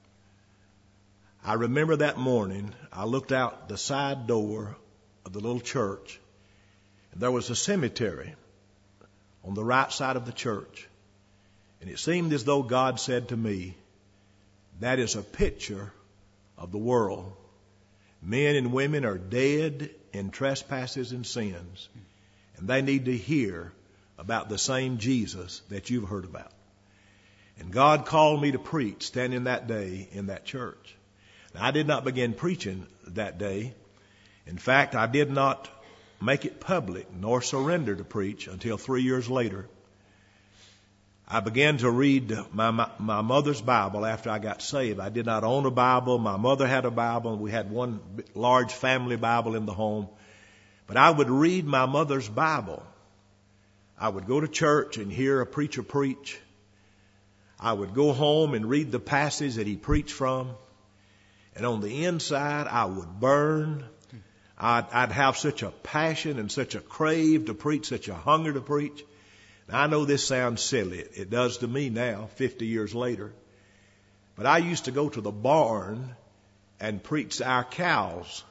I remember that morning, I looked out the side door of the little church, and there was a cemetery on the right side of the church. And it seemed as though God said to me, that is a picture of the world. Men and women are dead in trespasses and sins, and they need to hear about the same Jesus that you've heard about. And God called me to preach standing that day in that church. Now, I did not begin preaching that day. In fact, I did not make it public nor surrender to preach until three years later. I began to read my, my, my mother's Bible after I got saved. I did not own a Bible. My mother had a Bible. We had one large family Bible in the home. But I would read my mother's Bible. I would go to church and hear a preacher preach. I would go home and read the passage that he preached from. And on the inside, I would burn. I'd, I'd have such a passion and such a crave to preach, such a hunger to preach. Now, I know this sounds silly. It does to me now, fifty years later. But I used to go to the barn and preach to our cows.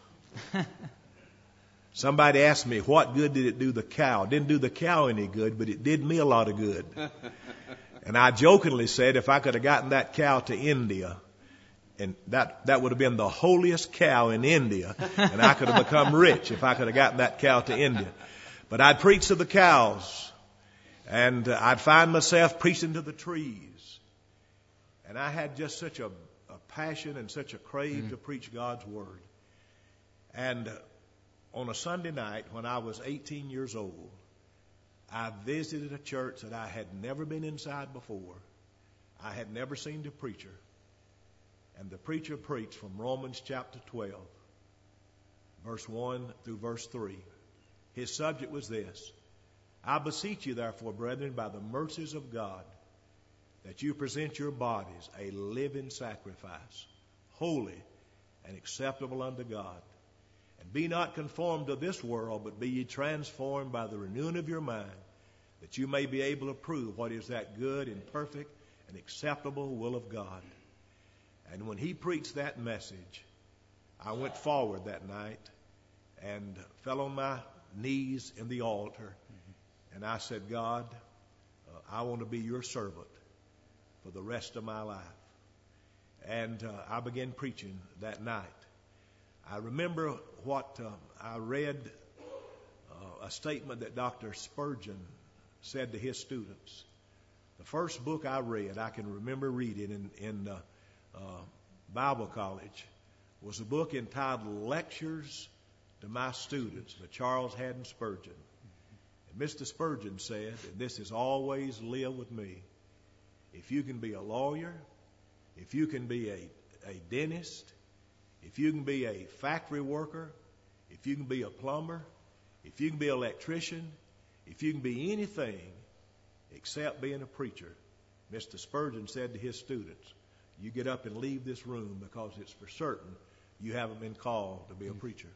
Somebody asked me, what good did it do the cow? It didn't do the cow any good, but it did me a lot of good. And I jokingly said, if I could have gotten that cow to India, and that, that would have been the holiest cow in India, and I could have become rich if I could have gotten that cow to India. But I'd preach to the cows, and uh, I'd find myself preaching to the trees. And I had just such a, a passion and such a crave mm. to preach God's word. And uh, on a Sunday night when I was eighteen years old, I visited a church that I had never been inside before. I had never seen the preacher. And the preacher preached from Romans chapter twelve, verse one through verse three. His subject was this: I beseech you, therefore, brethren, by the mercies of God, that you present your bodies a living sacrifice, holy and acceptable unto God. And be not conformed to this world, but be ye transformed by the renewing of your mind, that you may be able to prove what is that good and perfect and acceptable will of God. And when he preached that message, I went forward that night and fell on my knees in the altar. Mm-hmm. And I said, God, uh, I want to be your servant for the rest of my life. And uh, I began preaching that night. I remember what uh, I read, uh, a statement that Doctor Spurgeon said to his students. The first book I read, I can remember reading in, in uh, uh, Bible college, was a book entitled Lectures to My Students by Charles Haddon Spurgeon. And Mister Spurgeon said, and this has always lived with me, if you can be a lawyer, if you can be a, a dentist, if you can be a factory worker, if you can be a plumber, if you can be an electrician, if you can be anything except being a preacher, Mister Spurgeon said to his students, you get up and leave this room because it's for certain you haven't been called to be a preacher.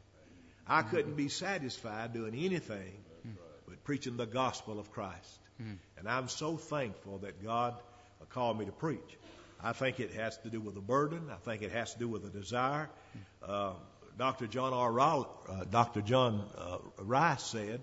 I couldn't be satisfied doing anything but preaching the gospel of Christ. And I'm so thankful that God called me to preach. I think it has to do with a burden. I think it has to do with a desire. Uh, Doctor John R. Raleigh, uh, Doctor John uh, Rice said,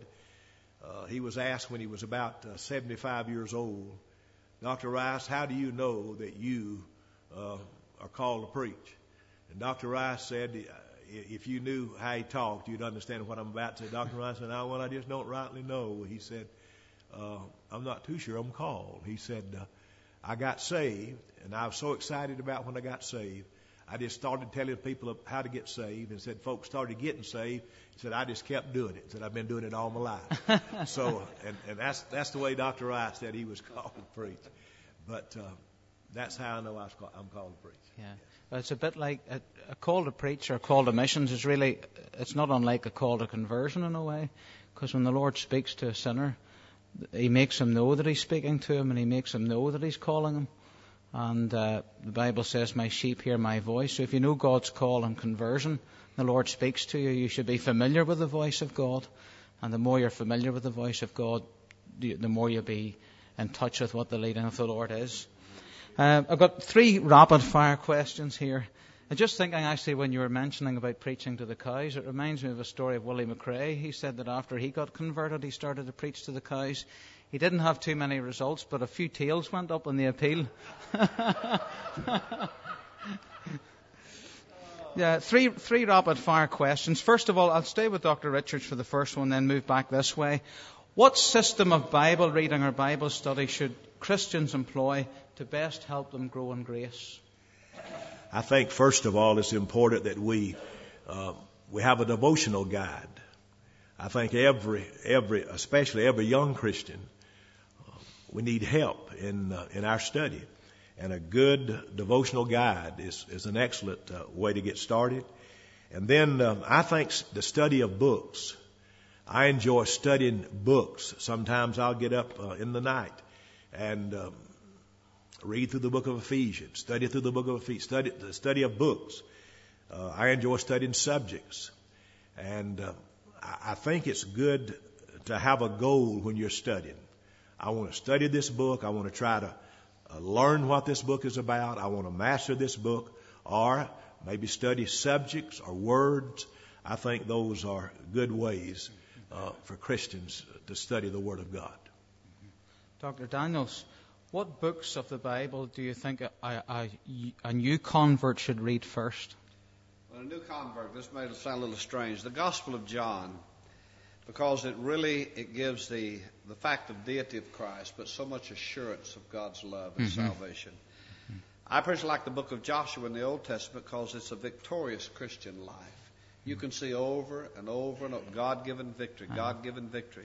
uh, he was asked when he was about uh, seventy-five years old, Doctor Rice, how do you know that you uh, are called to preach? And Doctor Rice said, if you knew how he talked, you'd understand what I'm about to say. Doctor Rice said, no, well, I just don't rightly know. He said, uh, I'm not too sure I'm called. He said, uh, I got saved, and I was so excited about when I got saved. I just started telling people how to get saved, and said folks started getting saved. He said, I just kept doing it. He said, I've been doing it all my life. so, and, and that's that's the way Doctor Rice said he was called to preach. But uh, that's how I know I was called, I'm called to preach. Yeah. Well, it's a bit like a, a call to preach or a call to missions is really, it's not unlike a call to conversion in a way, because when the Lord speaks to a sinner, He makes him know that He's speaking to him, and He makes him know that He's calling him. And uh, the Bible says, my sheep hear my voice. So if you know God's call and conversion, the Lord speaks to you, you should be familiar with the voice of God. And the more you're familiar with the voice of God, the more you'll be in touch with what the leading of the Lord is. Uh, I've got three rapid fire questions here. I'm just thinking actually when you were mentioning about preaching to the cows, it reminds me of a story of Willie McRae. He said that after he got converted, he started to preach to the cows. He didn't have too many results, but a few tails went up in the appeal. Yeah, three three rapid fire questions. First of all, I'll stay with Doctor Richards for the first one, then move back this way. What system of Bible reading or Bible study should Christians employ to best help them grow in grace? I think, first of all, it's important that we uh, we have a devotional guide. I think every, every, especially every young Christian, uh, we need help in uh, in our study. And a good devotional guide is, is an excellent uh, way to get started. And then um, I think the study of books. I enjoy studying books. Sometimes I'll get up uh, in the night and um, read through the book of Ephesians, study through the book of Ephesians, study the study of books. Uh, I enjoy studying subjects. And uh, I, I think it's good to have a goal when you're studying. I want to study this book. I want to try to uh, learn what this book is about. I want to master this book, or maybe study subjects or words. I think those are good ways uh, for Christians to study the Word of God. Doctor Daniels, what books of the Bible do you think a, a, a new convert should read first? Well, a new convert, this may sound a little strange. The Gospel of John, because it really, it gives the, the fact of deity of Christ, but so much assurance of God's love and mm-hmm. salvation. Mm-hmm. I personally like the book of Joshua in the Old Testament because it's a victorious Christian life. You can see over and over and over God-given victory, God-given victory.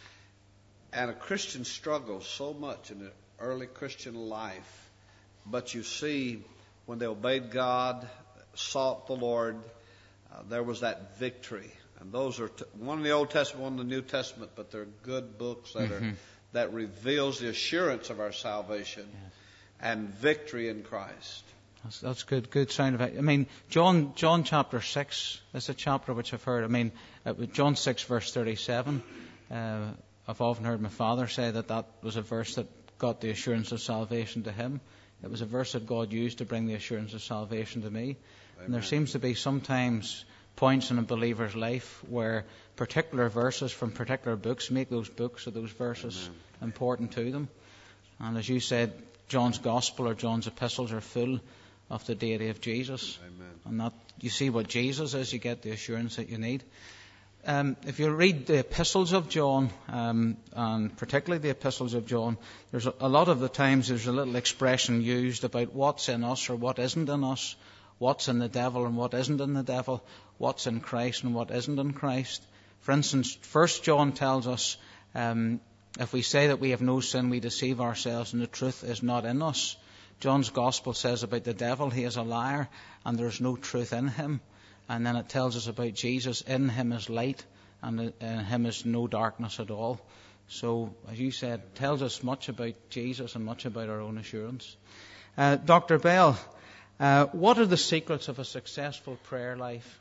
And a Christian struggles so much in the early Christian life, but you see when they obeyed God, sought the Lord, uh, there was that victory. And those are t- one in the Old Testament, one in the New Testament, but they're good books that mm-hmm. are that reveals the assurance of our salvation yes. and victory in Christ. That's, that's good, good sound of it. I mean, John, John chapter six is a chapter which I've heard. I mean, uh, John six verse thirty-seven. Uh, I've often heard my father say that that was a verse that got the assurance of salvation to him. It was a verse that God used to bring the assurance of salvation to me. And there seems to be sometimes points in a believer's life where particular verses from particular books make those books or those verses Amen. Important to them. And as you said, John's Gospel or John's epistles are full of the deity of Jesus. Amen. And that you see what Jesus is, you get the assurance that you need. Um, if you read the epistles of John, um, and particularly the epistles of John, there's a, a lot of the times there's a little expression used about what's in us or what isn't in us, what's in the devil and what isn't in the devil, what's in Christ and what isn't in Christ. For instance, First John tells us, um, if we say that we have no sin, we deceive ourselves and the truth is not in us. John's Gospel says about the devil, he is a liar and there's no truth in him. And then it tells us about Jesus, in him is light and in him is no darkness at all. So, as you said, it tells us much about Jesus and much about our own assurance. Uh, Doctor Bell, uh, what are the secrets of a successful prayer life?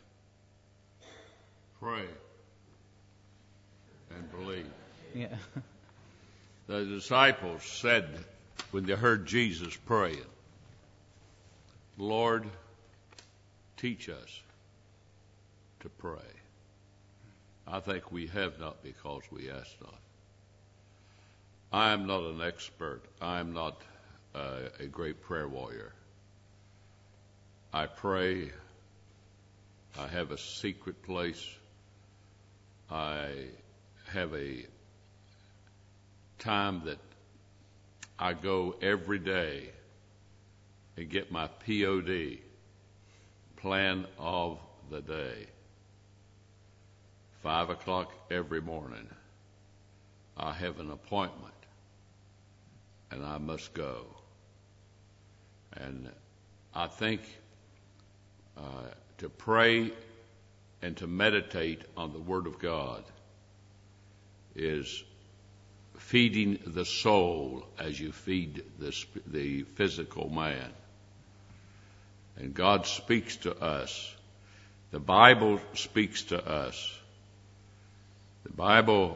Pray and believe. Yeah. The disciples said when they heard Jesus praying, Lord, teach us to pray. I think we have not because we ask not. I am not an expert. I am not uh, a great prayer warrior. I pray. I have a secret place. I have a time that I go every day and get my P O D, plan of the day. Five o'clock every morning, I have an appointment, and I must go. And I think uh, to pray and to meditate on the Word of God is feeding the soul as you feed the, the physical man. And God speaks to us. The Bible speaks to us. The Bible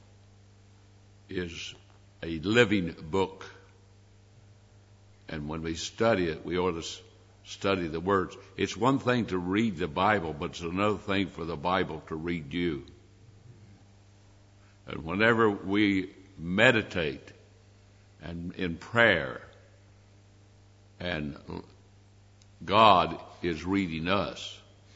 is a living book. And when we study it, we ought to study the words. It's one thing to read the Bible, but it's another thing for the Bible to read you. And whenever we meditate and in prayer, and God is reading us,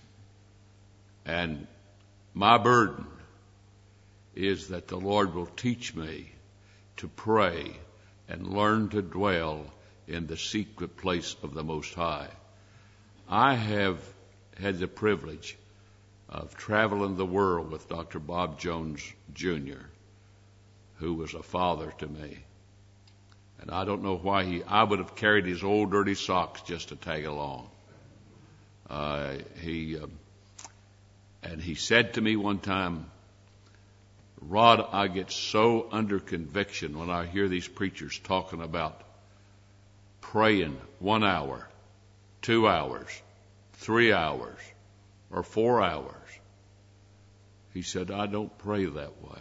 and my burden is that the Lord will teach me to pray and learn to dwell in the secret place of the Most High. I have had the privilege of traveling the world with Doctor Bob Jones, Junior, who was a father to me. And I don't know why he, I would have carried his old dirty socks just to tag along. Uh, he, uh, and he said to me one time, Rod, I get so under conviction when I hear these preachers talking about praying one hour, two hours, three hours, or four hours. He said, I don't pray that way.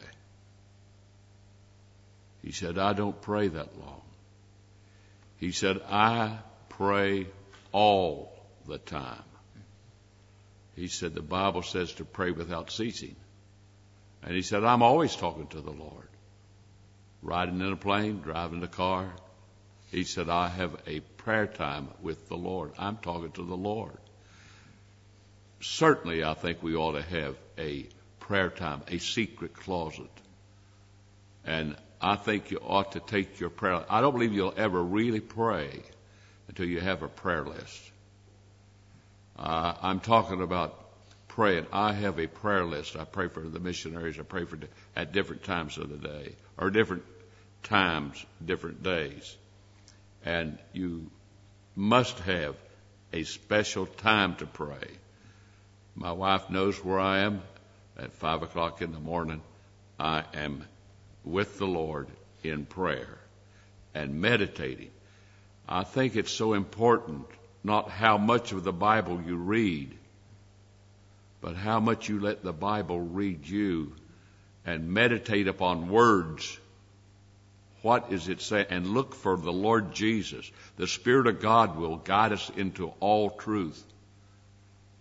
He said, I don't pray that long. He said, I pray all the time. He said, the Bible says to pray without ceasing. And he said, I'm always talking to the Lord. Riding in a plane, driving a car. He said, I have a prayer time with the Lord. I'm talking to the Lord. Certainly, I think we ought to have a prayer time, a secret closet. And I think you ought to take your prayer. I don't believe you'll ever really pray until you have a prayer list. Uh, I'm talking about praying. I have a prayer list. I pray for the missionaries. I pray for at different times of the day, or different times, different days. And you must have a special time to pray. My wife knows where I am. At five o'clock in the morning, I am with the Lord in prayer and meditating. I think it's so important, not how much of the Bible you read, but how much you let the Bible read you and meditate upon words. What is it saying? And look for the Lord Jesus. The Spirit of God will guide us into all truth.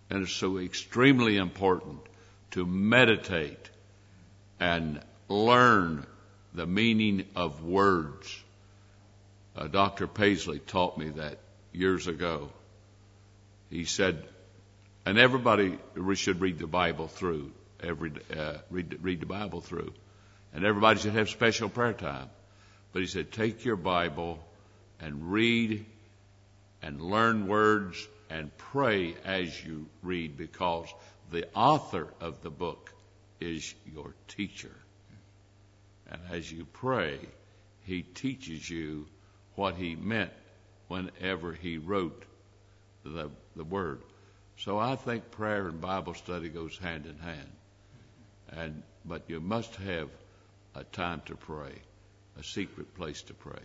And it's so extremely important to meditate and learn the meaning of words. Uh, Doctor Paisley taught me that years ago. He said, and everybody should read the Bible through, every uh, read, read the Bible through, and everybody should have special prayer time. But he said, take your Bible and read and learn words and pray as you read, because the author of the book is your teacher. And as you pray, he teaches you what he meant whenever he wrote the, the word. So I think prayer and Bible study goes hand in hand. And but you must have a time to pray, a secret place to pray.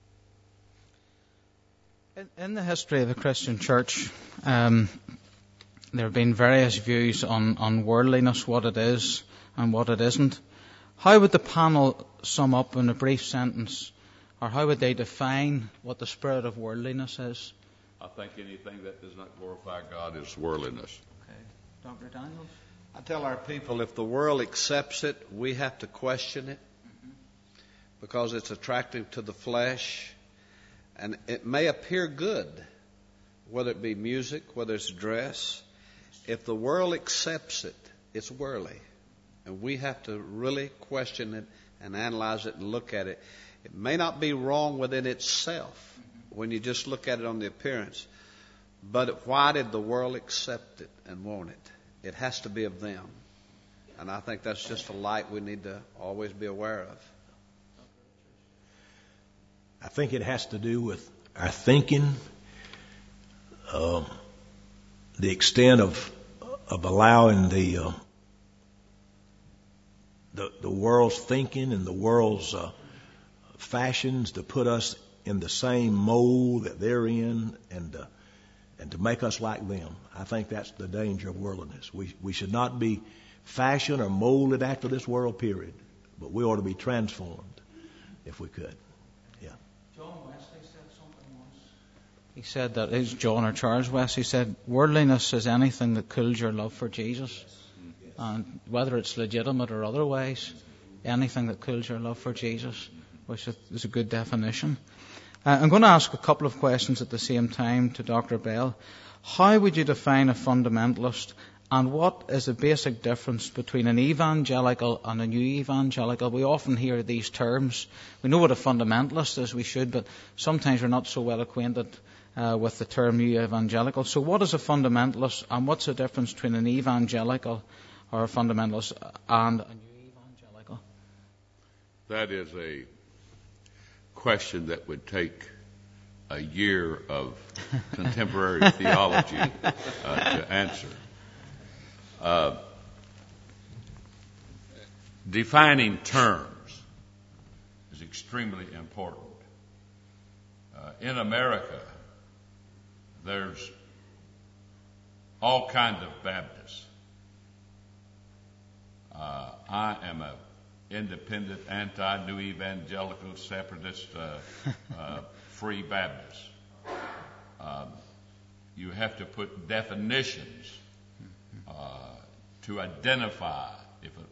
In, in the history of the Christian church, um, there have been various views on, on worldliness, what it is and what it isn't. How would the panel sum up in a brief sentence, or how would they define what the spirit of worldliness is? I think anything that does not glorify God is worldliness. Okay. Doctor Daniels? I tell our people, if the world accepts it, we have to question it, mm-hmm. because it's attractive to the flesh, and it may appear good, whether it be music, whether it's dress. If the world accepts it, it's worldly. And we have to really question it and analyze it and look at it. It may not be wrong within itself when you just look at it on the appearance. But why did the world accept it and want it? It has to be of them. And I think that's just a light we need to always be aware of. I think it has to do with our thinking, um, the extent of of allowing the uh, the the world's thinking and the world's uh, fashions to put us in the same mold that they're in, and uh, and to make us like them. I think that's the danger of worldliness. We we should not be fashioned or molded after this world period, but we ought to be transformed if we could. Yeah. John Wesley said something once. He said that is John or Charles Wesley said, worldliness is anything that cools your love for Jesus. And whether it's legitimate or otherwise, anything that cools your love for Jesus, which is a good definition. Uh, I'm going to ask a couple of questions at the same time to Doctor Bell. How would you define a fundamentalist, and what is the basic difference between an evangelical and a new evangelical? We often hear these terms. We know what a fundamentalist is, we should, but sometimes we're not so well acquainted uh, with the term new evangelical. So what is a fundamentalist, and what's the difference between an evangelical or a fundamentalist and a new evangelical? That is a question that would take a year of contemporary theology uh, to answer. Uh, defining terms is extremely important. Uh, in America, there's all kinds of Baptists. Uh, I am a independent, anti-new evangelical, separatist, uh, uh, free Baptist. Um, you have to put definitions uh, to identify if it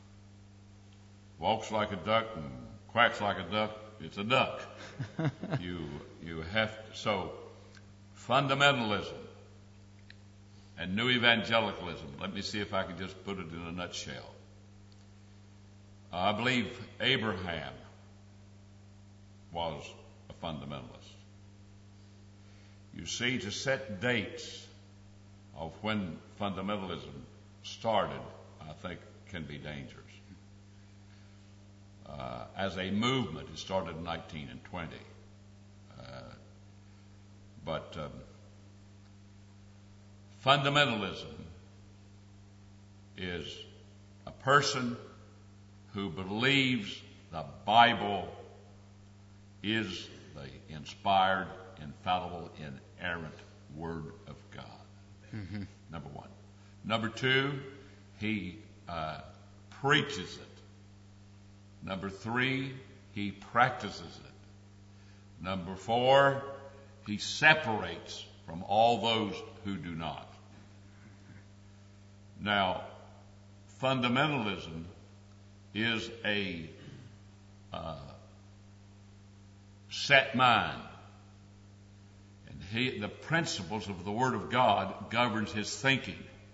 walks like a duck and quacks like a duck, it's a duck. you you have to, so fundamentalism and new evangelicalism. Let me see if I can just put it in a nutshell. I believe Abraham was a fundamentalist. You see, to set dates of when fundamentalism started, I think, can be dangerous. Uh, as a movement, it started in nineteen twenty. Uh, but um, fundamentalism is a person who believes the Bible is the inspired, infallible, inerrant Word of God. Mm-hmm. Number one. Number two, he uh, preaches it. Number three, he practices it. Number four, he separates from all those who do not. Now, fundamentalism is a uh, set mind. And he, the principles of the Word of God governs his thinking.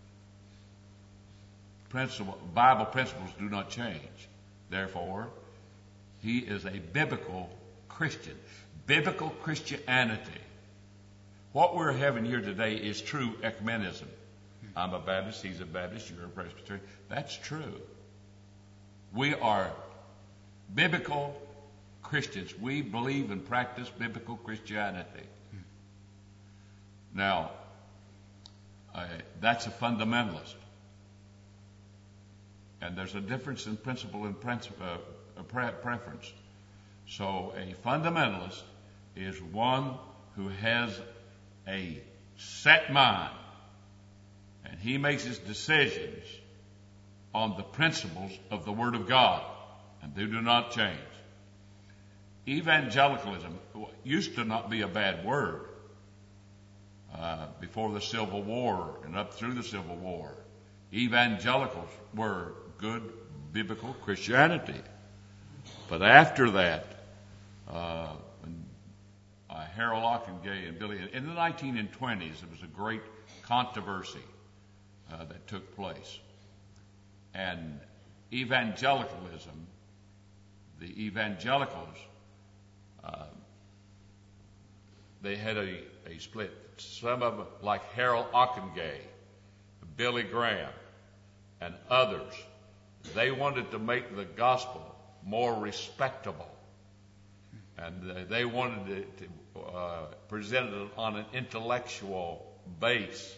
Principle, Bible principles do not change. Therefore, he is a biblical Christian. Biblical Christianity. What we're having here today is true ecumenism. I'm a Baptist, he's a Baptist, you're a Presbyterian. That's true. We are biblical Christians. We believe and practice biblical Christianity. Now, uh, that's a fundamentalist. And there's a difference in principle and princi- uh, pre- preference. So a fundamentalist is one who has a set mind, and he makes his decisions on the principles of the Word of God, and they do not change. Evangelicalism used to not be a bad word uh, before the Civil War and up through the Civil War. Evangelicals were good biblical Christianity. But after that, uh, when, uh, Harold Ockenga and Billy, in the nineteen twenties, there was a great controversy uh, that took place. And evangelicalism, the evangelicals, uh, they had a, a split. Some of them, like Harold Ockenga, Billy Graham, and others, they wanted to make the gospel more respectable. And they wanted it to uh, present it on an intellectual base.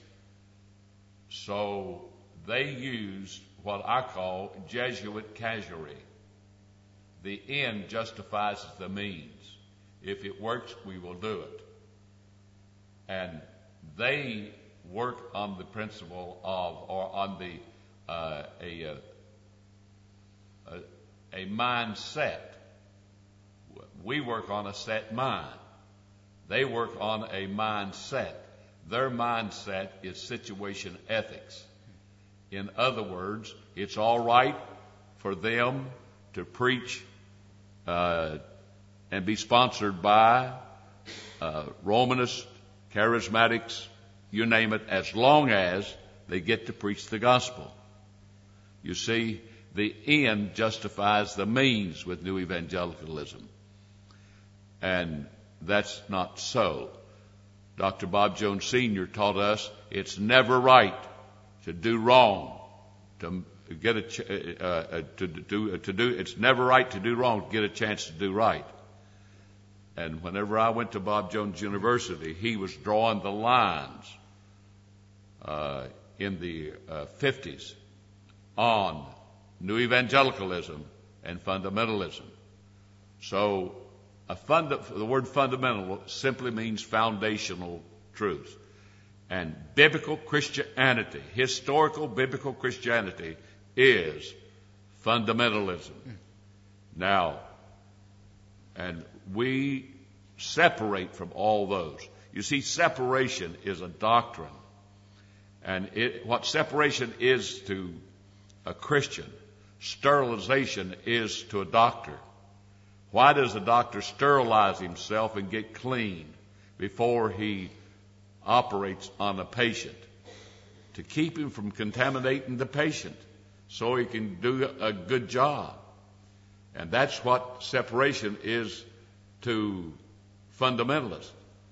So they used what I call Jesuit casualty. The end justifies the means. If it works, we will do it. And they work on the principle of, or on the uh, a, a a mindset. We work on a set mind. They work on a mindset. Their mindset is situation ethics. In other words, it's all right for them to preach uh, and be sponsored by uh, Romanists, Charismatics, you name it, as long as they get to preach the gospel. You see, the end justifies the means with New Evangelicalism. And that's not so. Doctor Bob Jones Senior taught us it's never right to do wrong, to get a ch- uh, to do to do. It's never right to do wrong to get a chance to do right. And whenever I went to Bob Jones University, he was drawing the lines uh, in the uh, fifties on New Evangelicalism and fundamentalism. So a funda- the word fundamental simply means foundational truth. And biblical Christianity, historical biblical Christianity, is fundamentalism. Now, and we separate from all those. You see, separation is a doctrine. And it, what separation is to a Christian, sterilization is to a doctor. Why does a doctor sterilize himself and get clean before he operates on a patient? To keep him from contaminating the patient so he can do a good job. And that's what separation is to fundamentalists,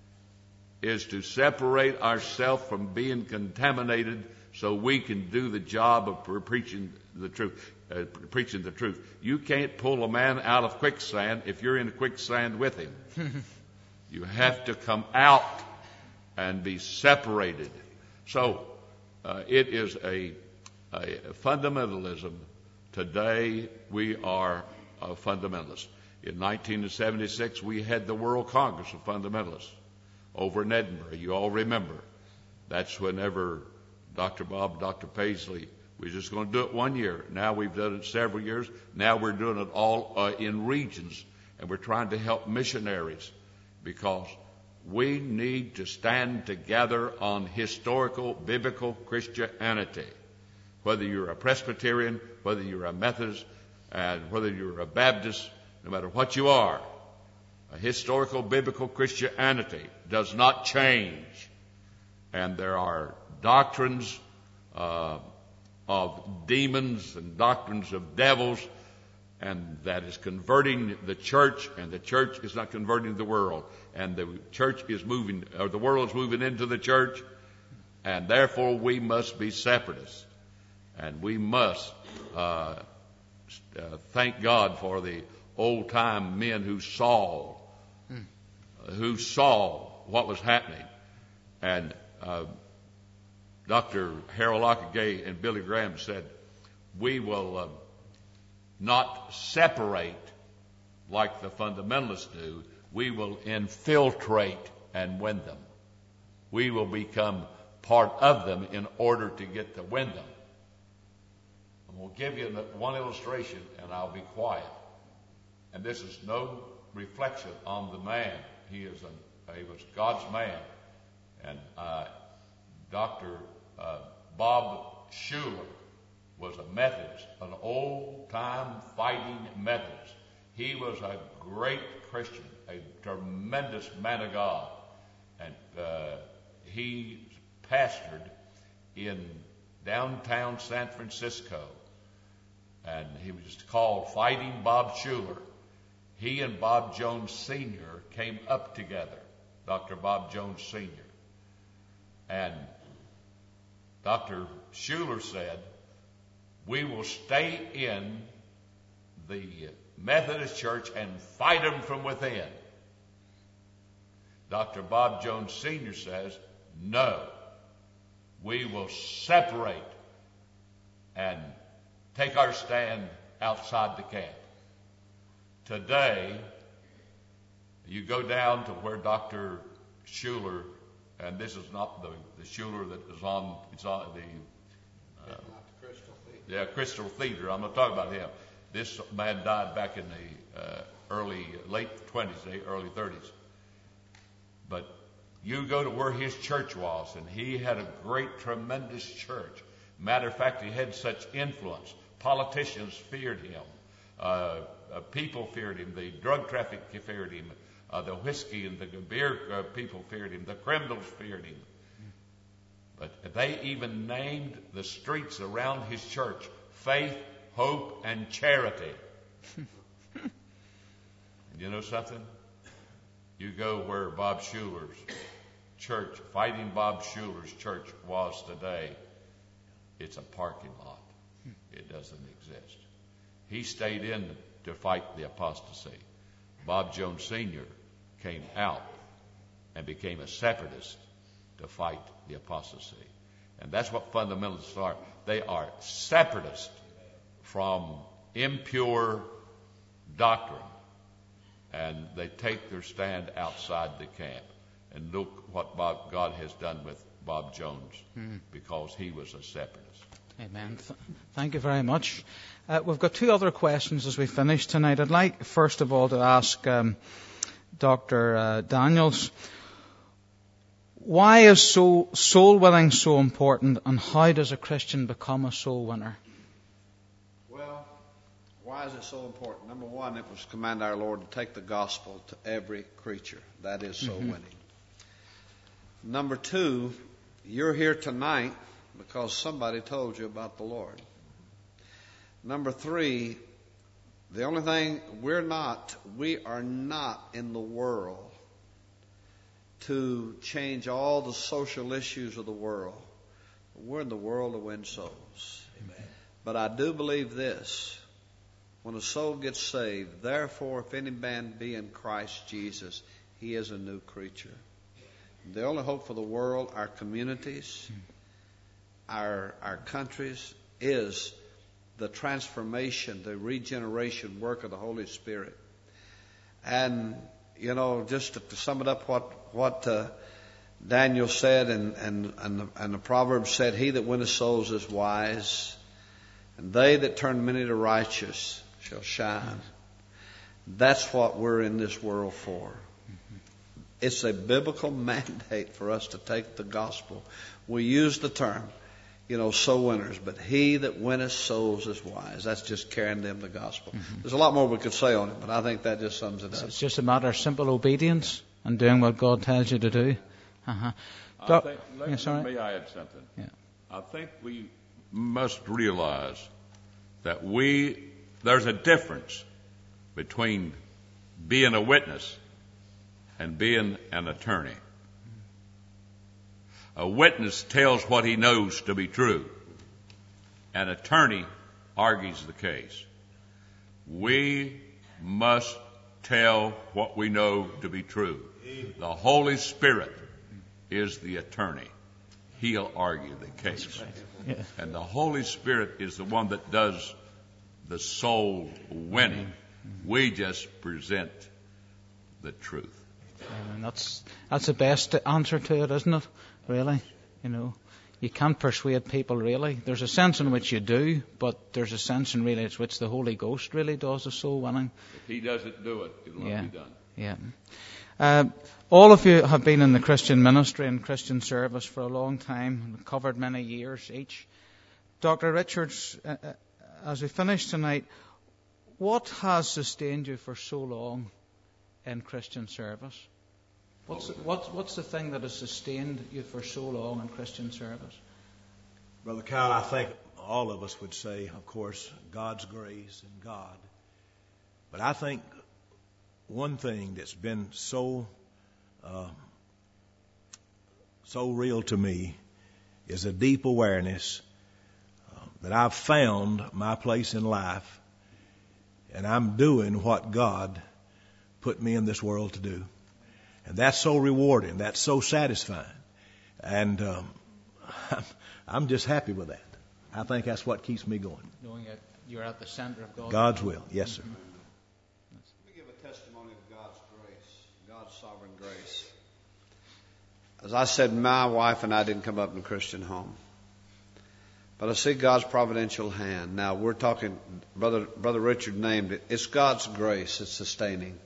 is to separate ourselves from being contaminated so we can do the job of preaching the truth. Uh, preaching the truth. You can't pull a man out of quicksand if you're in quicksand with him. You have to come out and be separated. So uh, it is a, a fundamentalism. Today we are a fundamentalist. In nineteen seventy-six we had the World Congress of Fundamentalists over in Edinburgh. You all remember. That's whenever Doctor Bob, Doctor Paisley, we were just going to do it one year. Now we've done it several years. Now we're doing it all uh, in regions. And we're trying to help missionaries because we need to stand together on historical, biblical Christianity. whether you're a Presbyterian, whether you're a Methodist, and whether you're a Baptist, no matter what you are, a historical biblical Christianity does not change. And there are doctrines uh, of demons and doctrines of devils, and that is converting the church, and the church is not converting the world. And the church is moving, or the world is moving into the church, and therefore we must be separatists. And we must uh, uh, thank God for the old-time men who saw, hmm. uh, who saw what was happening. And uh, Doctor Harold Locke and Billy Graham said, we will uh, not separate like the fundamentalists do. We will infiltrate and win them. We will become part of them in order to get to win them. And we'll give you one illustration, and I'll be quiet. And this is no reflection on the man. He is a, he was God's man. And uh, Doctor Uh, Bob Schuller was a Methodist, an old-time fighting Methodist. He was a great Christian, a tremendous man of God. And uh, he pastored in downtown San Francisco. And he was called Fighting Bob Schuller. He and Bob Jones Senior came up together, Doctor Bob Jones Senior And Doctor Schuller said, we will stay in the Methodist Church and fight them from within. Doctor Bob Jones Senior says, no, we will separate and take our stand outside the camp. Today, you go down to where Doctor Schuller, and this is not the, the Schuller that is on, it's on the, uh, Crystal yeah, Crystal Theater. I'm going to talk about him. This man died back in the uh, early, late twenties, early thirties. But you go to where his church was, and he had a great, tremendous church. Matter of fact, he had such influence. Politicians feared him. Uh, uh, people feared him. The drug traffic feared him. Uh, the whiskey and the beer uh, people feared him. The criminals feared him. But they even named the streets around his church Faith, Hope, and Charity. And you know something? You go where Bob Schuller's church, Fighting Bob Schuller's church was today, it's a parking lot. It doesn't exist. He stayed in to fight the apostasy. Bob Jones Senior came out and became a separatist to fight the apostasy. And that's what fundamentalists are. They are separatists from impure doctrine. And they take their stand outside the camp. And look what Bob, God has done with Bob Jones, mm. because he was a separatist. Amen. Th- thank you very much. Uh, we've got two other questions as we finish tonight. I'd like, first of all, to ask um, Doctor Uh, Daniels, why is so soul winning so important, and how does a Christian become a soul winner? Well, why is it so important? Number one, it was command our Lord to take the gospel to every creature. That is soul mm-hmm. winning. Number two, you're here tonight because somebody told you about the Lord. Number three, the only thing we're not, we are not in the world to change all the social issues of the world. We're in the world to win souls. Amen. But I do believe this. When a soul gets saved, therefore, if any man be in Christ Jesus, he is a new creature. The only hope for the world, our communities, our our countries, is the transformation, the regeneration work of the Holy Spirit. And, you know, just to, to sum it up, what what uh, Daniel said and, and, and, the, and the Proverbs said, he that winneth souls is wise, and they that turn many to righteous shall shine. That's what we're in this world for. It's a biblical mandate for us to take the gospel. We use the term, you know, soul winners, but he that winneth souls is wise. That's just carrying them the gospel. Mm-hmm. There's a lot more we could say on it, but I think that just sums it up. It's just a matter of simple obedience and doing what God tells you to do. Uh-huh. I Do- think, let, yes, let right. me add something. Yeah. I think we must realize that we, there's a difference between being a witness and being an attorney. A witness tells what he knows to be true. An attorney argues the case. We must tell what we know to be true. The Holy Spirit is the attorney. He'll argue the case. Yeah. And the Holy Spirit is the one that does the soul winning. We just present the truth. And that's that's the best answer to it, isn't it? Really, you know, you can't persuade people. Really, there's a sense in which you do, but there's a sense in really it's which the Holy Ghost really does the soul winning. If He doesn't do it, it'll Yeah. not be done. Yeah. Uh, all of you have been in the Christian ministry and Christian service for a long time, covered many years each. Doctor Richards, uh, uh, as we finish tonight, what has sustained you for so long in Christian service? What's the, what's, what's the thing that has sustained you for so long in Christian service? Brother Kyle, I think all of us would say, of course, God's grace and God. But I think one thing that's been so uh, so real to me is a deep awareness uh, that I've found my place in life, and I'm doing what God put me in this world to do. And that's so rewarding. That's so satisfying. And um, I'm just happy with that. I think that's what keeps me going. Knowing that you're at the center of God's, God's will. Yes, sir. Let me give a testimony of God's grace, God's sovereign grace. As I said, my wife and I didn't come up in a Christian home. But I see God's providential hand. Now, we're talking, Brother, Brother Richard named it. It's God's grace that's sustaining.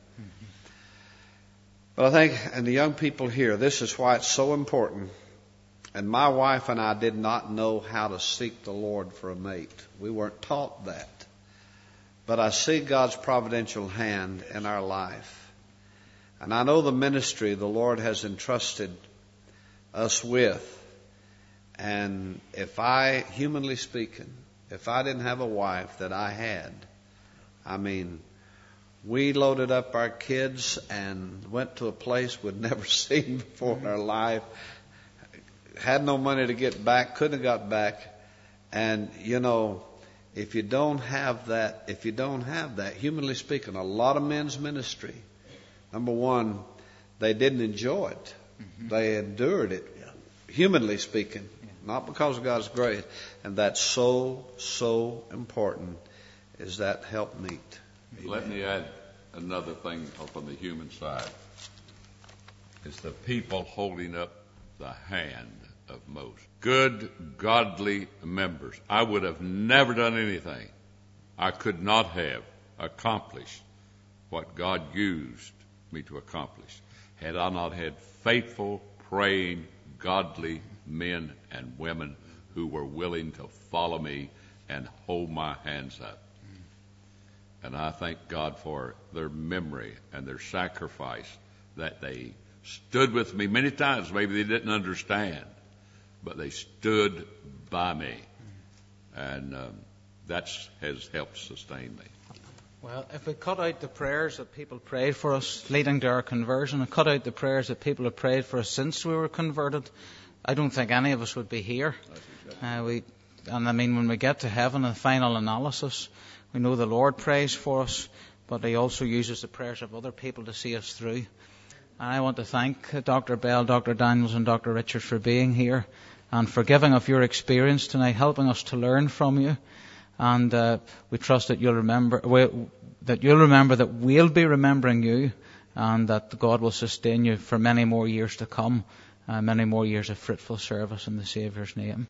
But I think, and the young people here, this is why it's so important. And my wife and I did not know how to seek the Lord for a mate. We weren't taught that. But I see God's providential hand in our life. And I know the ministry the Lord has entrusted us with. And if I, humanly speaking, if I didn't have a wife that I had, I mean, we loaded up our kids and went to a place we'd never seen before in our life. Had no money to get back, couldn't have got back. And, you know, if you don't have that, if you don't have that, humanly speaking, a lot of men's ministry, number one, they didn't enjoy it. Mm-hmm. They endured it, humanly speaking, yeah. Not because of God's grace. And that's so, so important, is that helpmeet. Let me add another thing from the human side. It's the people holding up the hand of most. Good, godly members. I would have never done anything. I could not have accomplished what God used me to accomplish had I not had faithful, praying, godly men and women who were willing to follow me and hold my hands up. And I thank God for their memory and their sacrifice, that they stood with me many times. Maybe they didn't understand, but they stood by me. And um, that has helped sustain me. Well, if we cut out the prayers that people prayed for us leading to our conversion, and cut out the prayers that people have prayed for us since we were converted, I don't think any of us would be here. Uh, we, and I mean, when we get to heaven, the final analysis, we know the Lord prays for us, but He also uses the prayers of other people to see us through. And I want to thank Doctor Bell, Doctor Daniels and Doctor Richards for being here and for giving of your experience tonight, helping us to learn from you. And uh, we trust that you'll remember we, that you'll remember that we'll be remembering you, and that God will sustain you for many more years to come, uh, many more years of fruitful service in the Saviour's name.